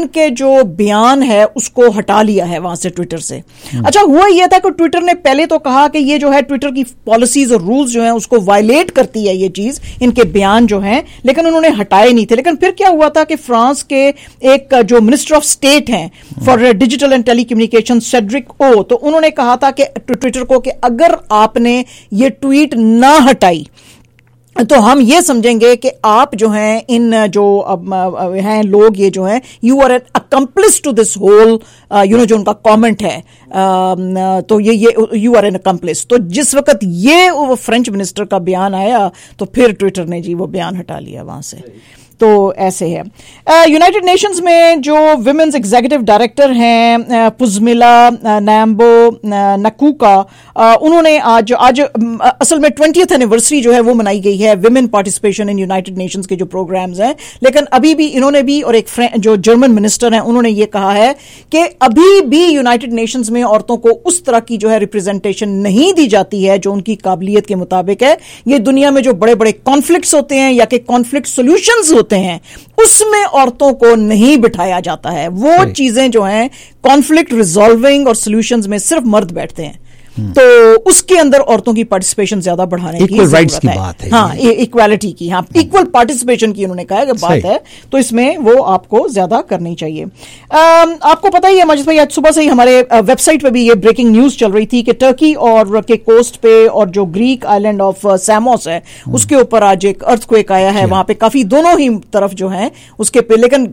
इनके जो बयान है उसको हटा लिया है वहां से ट्विटर से। अच्छा, हुआ यह था कि ट्विटर ने पहले तो कहा कि ये जो है ट्विटर की पॉलिसीज और रूल्स जो हैं उसको वायलेट करती है ये चीज, इनके बयान जो हैं, लेकिन उन्होंने हटाए नहीं थे। लेकिन फिर क्या हुआ था कि फ्रांस के एक जो मिनिस्टर ऑफ स्टेट हैं for digital and telecommunication, Cedric O, तो उन्होंने कहा था कि ट्विटर को कि अगर आपने ये ट्वीट ना हटाई तो हम ये समझेंगे कि आप जो हैं इन जो हैं लोग, ये जो हैं, you are an accomplice to this whole, जो उनका कमेंट है, तो ये यू आर एन अकम्प्लिस। तो जिस वक्त ये वो फ्रेंच मिनिस्टर का बयान आया तो फिर ट्विटर ने जी वो बयान हटा लिया वहां से। तो ऐसे है। यूनाइटेड नेशंस में जो विमेन्स एग्जीक्यूटिव डायरेक्टर हैं पुजमिला नैम्बो नकूका, उन्होंने आज असल में 20th एनिवर्सरी जो है वो मनाई गई है women participation in United Nations के जो प्रोग्राम्स हैं, लेकिन अभी भी इन्होंने भी, और एक जो जर्मन मिनिस्टर हैं उन्होंने ये कहा है कि अभी भी यूनाइटेड नेशंस में औरतों को उस तरह की जो है रिप्रेजेंटेशन नहीं दी जाती है जो उनकी काबिलियत के मुताबिक है। ये दुनिया में जो बड़े बड़े कॉन्फ्लिक्ट्स होते हैं या कि कॉन्फ्लिक्ट सोल्यूशंस होते हैं उसमें औरतों को नहीं बिठाया जाता है। वो चीजें जो हैं कॉन्फ्लिक्ट रिजॉल्विंग और सॉल्यूशंस में सिर्फ मर्द बैठते हैं, तो उसके अंदर औरतों की पार्टिसिपेशन ज्यादा बढ़ाने की जरूरत है। बात है, हाँ, इक्वालिटी की, हाँ, इक्वल पार्टिसिपेशन की उन्होंने कहा कि बात है, तो इसमें वो आपको ज्यादा करनी चाहिए। आपको पता ही है माजिद भाई, आज सुबह से ही हमारे वेबसाइट पे भी ये ब्रेकिंग न्यूज चल रही थी कि टर्की और के कोस्ट पे और जो ग्रीक आइलैंड ऑफ सामोस है उसके ऊपर आज एक अर्थक्वेक आया है। वहां पे काफी दोनों ही तरफ जो है उसके पे, लेकिन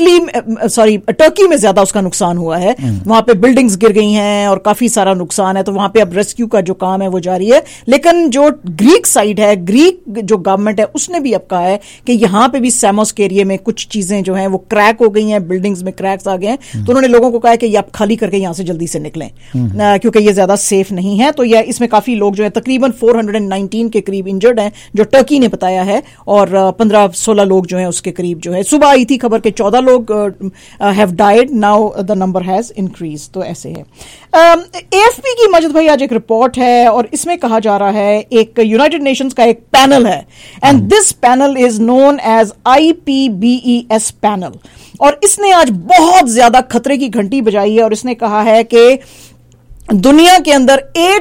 टर्की में ज्यादा उसका नुकसान हुआ है। वहां पे बिल्डिंग्स गिर गई हैं और काफी सारा नुकसान है, तो वहां अब रेस्क्यू का जो काम है वो जारी है। लेकिन जो ग्रीक साइड है, ग्रीक जो गवर्नमेंट है उसने भी अब कहा है कि यहां पे भी सामोस के एरिया में कुछ चीजें जो हैं वो क्रैक हो गई हैं, बिल्डिंग्स में क्रैक्स आ गए हैं, तो उन्होंने लोगों को कहा है कि ये आप खाली करके यहां से जल्दी से निकलें क्योंकि ये ज्यादा सेफ नहीं है। तो ये इसमें काफी लोग जो है तकरीबन 419 के करीब इंजर्ड हैं जो टर्की ने बताया है, और 15-16 लोग जो है उसके करीब जो है, सुबह आई थी खबर के 14 लोग have died, now the number has increase. तो ऐसे है। एएफपी की माजिद भाई आज एक रिपोर्ट है और इसमें कहा जा रहा है, एक यूनाइटेड नेशंस का एक पैनल है and this panel is known as IPBES panel, और इसने आज बहुत ज्यादा खतरे की घंटी बजाई है और इसने कहा है कि दुनिया के अंदर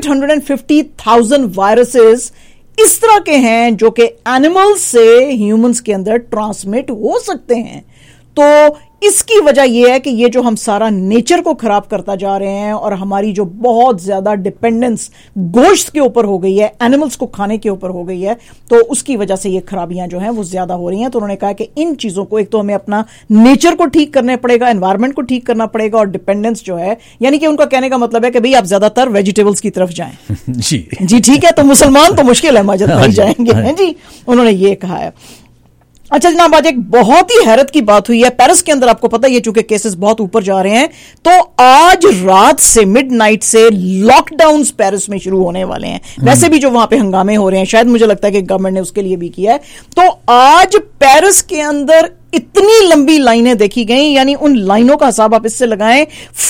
850,000 वायरसेस इस तरह के हैं जो कि एनिमल्स से ह्यूमंस के अंदर ट्रांसमिट हो सकते हैं। तो इसकी वजह यह है कि ये जो हम सारा नेचर को खराब करता जा रहे हैं और हमारी जो बहुत ज्यादा डिपेंडेंस गोश्त के ऊपर हो गई है, एनिमल्स को खाने के ऊपर हो गई है, तो उसकी वजह से ये खराबियां जो हैं वो ज्यादा हो रही हैं। तो उन्होंने कहा कि इन चीजों को, एक तो हमें अपना नेचर को ठीक करना पड़ेगा, एनवायरमेंट को ठीक करना पड़ेगा, और डिपेंडेंस जो है, यानी कि उनका कहने का मतलब है कि भाई आप ज्यादातर वेजिटेबल्स की तरफ जाएं। जी ठीक है, तो मुसलमान तो मुश्किल है माजिद भाई जाएंगे हैं जी, उन्होंने ये कहा है। अच्छा जनाब, आज एक बहुत ही हैरत की बात हुई है पेरिस के अंदर। आपको पता है, चूंकि केसेस बहुत ऊपर जा रहे हैं, तो आज रात से मिडनाइट से लॉकडाउन पेरिस में शुरू होने वाले हैं। वैसे भी जो वहां पे हंगामे हो रहे हैं, शायद मुझे लगता है कि गवर्नमेंट ने उसके लिए भी किया है। तो आज पेरिस के अंदर इतनी लंबी लाइनें देखी गई, यानी उन लाइनों का हिसाब आप इससे लगाएं,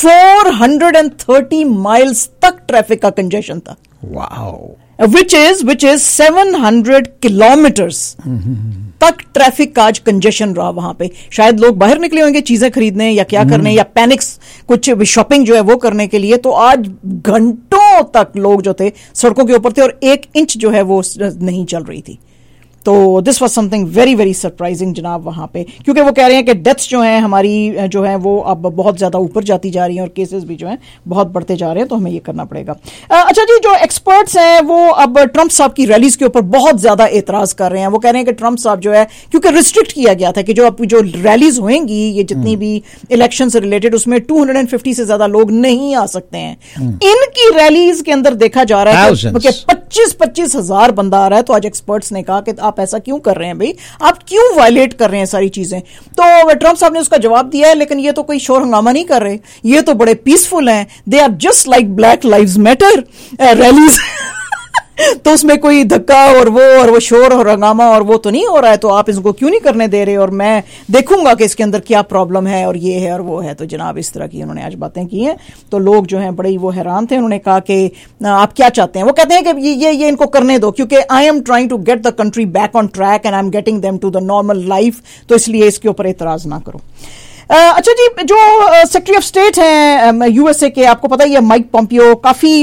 430 माइल्स तक ट्रैफिक का कंजेशन था। वाओ, विच इज 700 किलोमीटर्स तक ट्रैफिक का आज कंजेशन रहा वहां पे। शायद लोग बाहर निकले होंगे चीजें खरीदने या क्या करने, या पैनिक्स कुछ शॉपिंग जो है वो करने के लिए। तो आज घंटों तक लोग जो थे सड़कों के ऊपर थे और 1 इंच जो है वो नहीं चल रही थी। तो this was something very very surprising जनाब वहां पे, क्योंकि वो कह रहे हैं कि डेथ्स जो हैं हमारी जो है वो अब बहुत ज्यादा ऊपर जाती जा रही हैं और केसेस भी जो हैं बहुत बढ़ते जा रहे हैं, तो हमें ये करना पड़ेगा। अच्छा जी, जो एक्सपर्ट्स हैं वो अब ट्रंप साहब की रैलीज के ऊपर बहुत ज्यादा एतराज कर रहे हैं। वो कह रहे हैं कि ट्रंप साहब जो है, क्योंकि रिस्ट्रिक्ट किया गया था कि जो रैलीज होंगी ये जितनी भी इलेक्शन से रिलेटेड, उसमें 250 से ज्यादा लोग नहीं आ सकते हैं। इनकी रैलीज के अंदर देखा जा रहा है कि 25-25 हजार बंदा आ रहा है। तो आज एक्सपर्ट्स ने कहा कि आप ऐसा क्यों कर रहे हैं भाई, आप क्यों वायलेट कर रहे हैं सारी चीजें। तो ट्रंप साहब ने उसका जवाब दिया है, लेकिन ये तो कोई शोर हंगामा नहीं कर रहे, ये तो बड़े पीसफुल हैं, they are just like black lives matter rallies. तो उसमें कोई धक्का और वो शोर और हंगामा और वो तो नहीं हो रहा है, तो आप इसको क्यों नहीं करने दे रहे, और मैं देखूंगा कि इसके अंदर क्या प्रॉब्लम है और ये है और वो है। तो जनाब इस तरह की उन्होंने आज बातें की हैं, तो लोग जो हैं बड़े ही वो हैरान थे। उन्होंने कहा कि आप क्या चाहते हैं, वो कहते हैं कि ये इनको करने दो, क्योंकि I am trying to get the country back on track and I am getting them to the normal life, तो इसलिए इसके ऊपर एतराज ना करो। अच्छा जी, जो सेक्रेटरी ऑफ स्टेट हैं यूएसए के, आपको पता ही है माइक पॉम्पियो काफी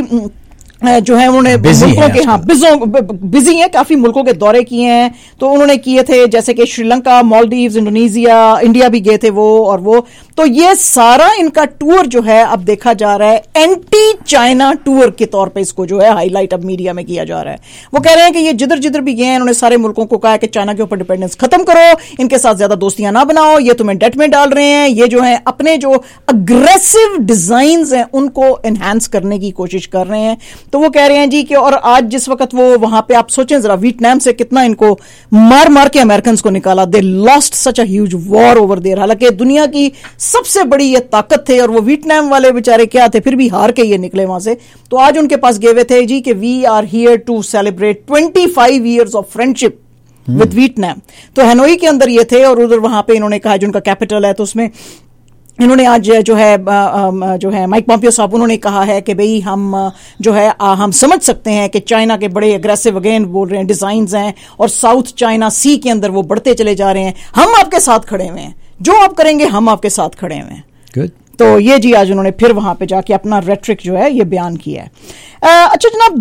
जो है उन्होंने मुल्कों के बिजी हैं, काफी मुल्कों के दौरे किए हैं. तो उन्होंने किए थे जैसे कि श्रीलंका, मालदीव्स, इंडोनेशिया, इंडिया भी गए थे वो. तो ये सारा इनका टूर जो है अब देखा जा रहा है एंटी चाइना टूर के तौर पे, इसको जो है हाईलाइट अब मीडिया में किया जा रहा है. वो कह रहे हैं कि ये जिधर जिधर भी गए हैं उन्होंने सारे मुल्कों को कहा कि चाइना के ऊपर डिपेंडेंस खत्म करो, इनके साथ ज्यादा दोस्तियां ना बनाओ, ये तुम्हें डेट में डाल रहे हैं, ये जो है अपने जो अग्रेसिव डिजाइन्स हैं उनको एनहांस करने की कोशिश कर रहे हैं. तो वो कह रहे हैं जी कि, और आज जिस वक्त वो वहां पे, आप सोचें जरा वियतनाम से कितना इनको मार मार के अमेरिकन को निकाला, they lost such a huge war over there. हालांकि दुनिया की सबसे बड़ी ये ताकत थे और वो वियतनाम वाले बेचारे क्या थे, फिर भी हार के ये निकले वहां से. तो आज उनके पास गए हुए थे जी कि we are here to celebrate 25 years of friendship with Vietnam. तो हैनोई के अंदर ये थे और उधर वहां पे इन्होंने कहा जो उनका कैपिटल है, तो उसमें इन्होंने आज जो है माइक पॉम्पियो साहब उन्होंने कहा है कि भाई हम जो है हम समझ सकते हैं कि चाइना के बड़े एग्रेसिव अगेन बोल रहे हैं डिजाइन्स हैं और साउथ चाइना सी के अंदर वो बढ़ते चले जा रहे हैं. हम आपके साथ खड़े हुए हैं, जो आप करेंगे हम आपके साथ खड़े हुए हैं. गुड. तो ये जी आज उन्होंने फिर वहां पे जाके अपना रेट्रिक जो है ये बयान किया है. अच्छा जनाब,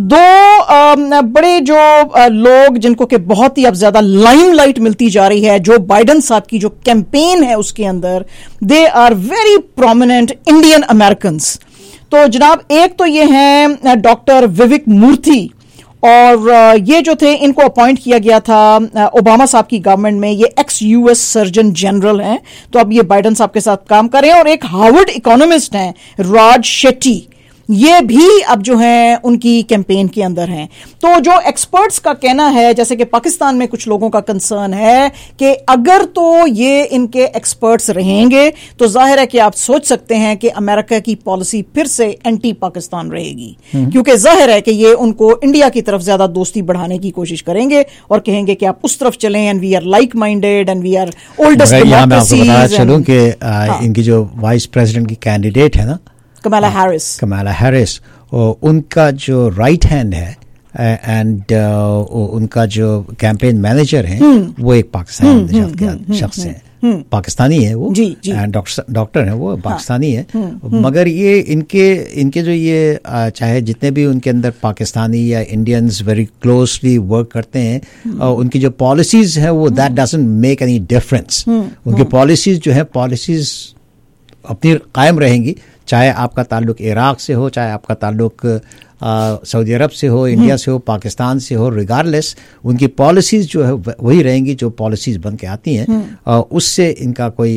दो बड़े जो लोग जिनको कि बहुत ही अब ज्यादा लाइमलाइट मिलती जा रही है, जो बाइडन साहब की जो कैंपेन है उसके अंदर, they are very prominent Indian Americans. तो जनाब एक तो ये हैं डॉक्टर विवेक मूर्ति, और ये जो थे इनको अपॉइंट किया गया था ओबामा साहब की गवर्नमेंट में. ये एक्स यूएस सर्जन जनरल हैं, तो अब ये बाइडन साहब के साथ काम कर रहे हैं. और एक हार्वर्ड इकोनॉमिस्ट हैं राज शेट्टी, ये भी अब जो है उनकी कैंपेन के अंदर हैं. तो जो एक्सपर्ट्स का कहना है, जैसे कि पाकिस्तान में कुछ लोगों का कंसर्न है कि अगर तो ये इनके एक्सपर्ट्स रहेंगे तो जाहिर है कि आप सोच सकते हैं कि अमेरिका की पॉलिसी फिर से एंटी पाकिस्तान रहेगी, क्योंकि जाहिर है कि ये उनको इंडिया की तरफ ज्यादा दोस्ती बढ़ाने की कोशिश करेंगे और कहेंगे कि आप उस तरफ चलें and we are like minded and we are oldest democracies. चलूं कि इनकी जो वाइस प्रेसिडेंट की कैंडिडेट है ना, कमाला हैरिस, उनका जो राइट हैंड है एंड उनका जो कैंपेन मैनेजर है वो एक पाकिस्तानी शख्स है, पाकिस्तानी है वो, एंड डॉक्टर है वो पाकिस्तानी है. मगर ये इनके जो ये चाहे जितने भी उनके अंदर पाकिस्तानी या इंडियंस वेरी क्लोजली वर्क करते हैं, उनकी जो पॉलिसीज है वो that doesn't make any difference. उनकी पॉलिसीज जो है पॉलिसीज अपनी कायम रहेंगी, चाहे आपका ताल्लुक इराक से हो, चाहे आपका ताल्लुक सऊदी अरब से हो, इंडिया से हो, पाकिस्तान से हो, रिगार्डलेस उनकी पॉलिसीज जो है वही रहेंगी जो पॉलिसीज बन के आती हैं. उससे इनका कोई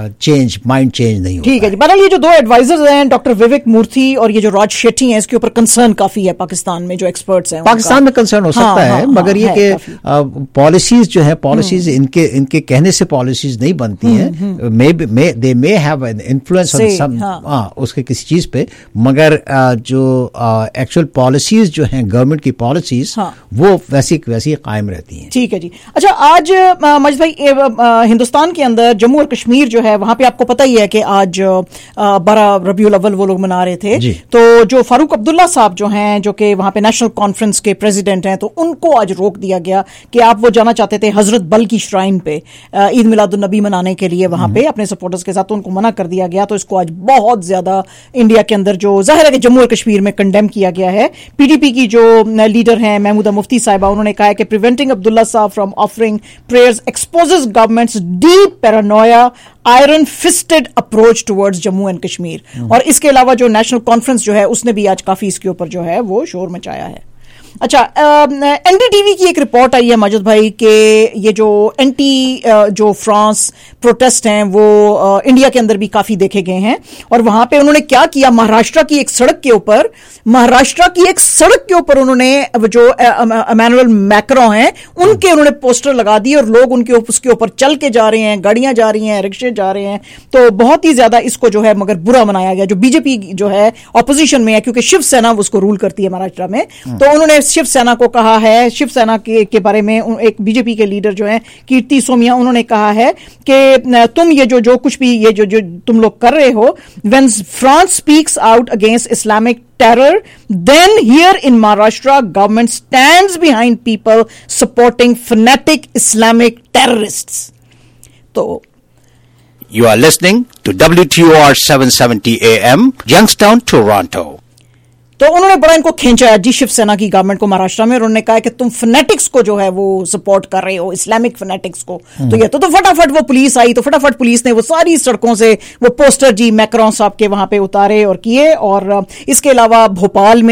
माइंड चेंज नहीं होता. ठीक है जी. बहरहाल ये जो दो एडवाइजर्स हैं डॉक्टर विवेक मूर्ति और ये जो राज शेट्टी हैं, इसके ऊपर कंसर्न काफी है पाकिस्तान में, जो एक्सपर्ट्स हैं पाकिस्तान में कंसर्न हो सकता है. मगर ये कि पॉलिसीज जो है पॉलिसीज इनके कहने से पॉलिसीज नहीं बनती हैं. They may have an influence उसके किसी चीज पे, मगर जो एक्चुअल पॉलिसीज जो हैं गवर्नमेंट की पॉलिसीज वो वैसी कायम रहती हैं. ठीक है जी. अच्छा आज मजिद भाई हिंदुस्तान के अंदर जम्मू और कश्मीर जो है वहां पे आपको पता ही है कि आज 12 रबीउल अव्वल वो लोग मना रहे थे. तो जो फारूक अब्दुल्ला साहब जो हैं, जो कि वहां पे नेशनल कॉन्फ्रेंस के प्रेसिडेंट हैं, तो उनको आज रोक दिया गया कि आप वो जाना चाहते थे हजरत बल की श्राइन पे ईद मिलादुन नबी मनाने के लिए वहां पे अपने सपोर्टर्स के साथ, तो उनको मना कर दिया गया. तो इसको आज बहुत ज्यादा इंडिया के अंदर जो जाहिर है कि जम्मू और कश्मीर में कंडेम किया गया है. पीडीपी की जो लीडर हैं महमूदा मुफ्ती साहिबा, उन्होंने कहा है कि preventing Abdullah sahab from offering prayers exposes government's deep paranoia iron fisted approach towards Jammu and Kashmir. और इसके अलावा जो नेशनल कॉन्फ्रेंस जो है उसने भी आज काफी इसके ऊपर जो है वो शोर मचाया है. अच्छा, एनडीटीवी की एक रिपोर्ट आई है माजिद भाई कि ये जो जो फ्रांस प्रोटेस्ट हैं वो इंडिया के अंदर भी काफी देखे गए हैं. और वहां पे उन्होंने क्या किया, महाराष्ट्र की एक सड़क के ऊपर उन्होंने जो इमैनुअल मैक्रों हैं उनके उन्होंने पोस्टर लगा दिए और लोग उसके ऊपर चल के जा रहे हैं, गाड़ियां जा रही हैं, रिक्शे जा रहे हैं. तो बहुत ही ज्यादा इसको जो है मगर बुरा मनाया गया. जो बीजेपी जो है ऑपोजिशन में है, क्योंकि शिवसेना उसको रूल करती है महाराष्ट्र में, तो उन्होंने शिवसेना को कहा है, शिवसेना के बारे में एक बीजेपी के लीडर जो है कीर्ति सोमिया, उन्होंने कहा है कि तुम ये जो कुछ भी ये जो तुम लोग कर रहे हो, when France speaks out against Islamic terror, then here in Maharashtra government stands behind people supporting fanatic Islamic terrorists. तो You are listening to WTOR 770 AM, Youngstown, Toronto. تو انہوں نے بڑا ان کو کھینچا جی شیوسینا کی گورنمنٹ کو مہاراشٹر میں، اور انہوں نے کہا کہ تم فنیٹکس کو جو ہے وہ سپورٹ کر رہے ہو، اسلامک فنیٹکس کو. تو یہ تو فٹافٹ وہ پولیس آئی، تو فٹافٹ پولیس نے وہ ساری سڑکوں سے وہ پوسٹر جی میکرون صاحب کے وہاں پہ اتارے اور کیے. اور اس کے علاوہ بھوپال میں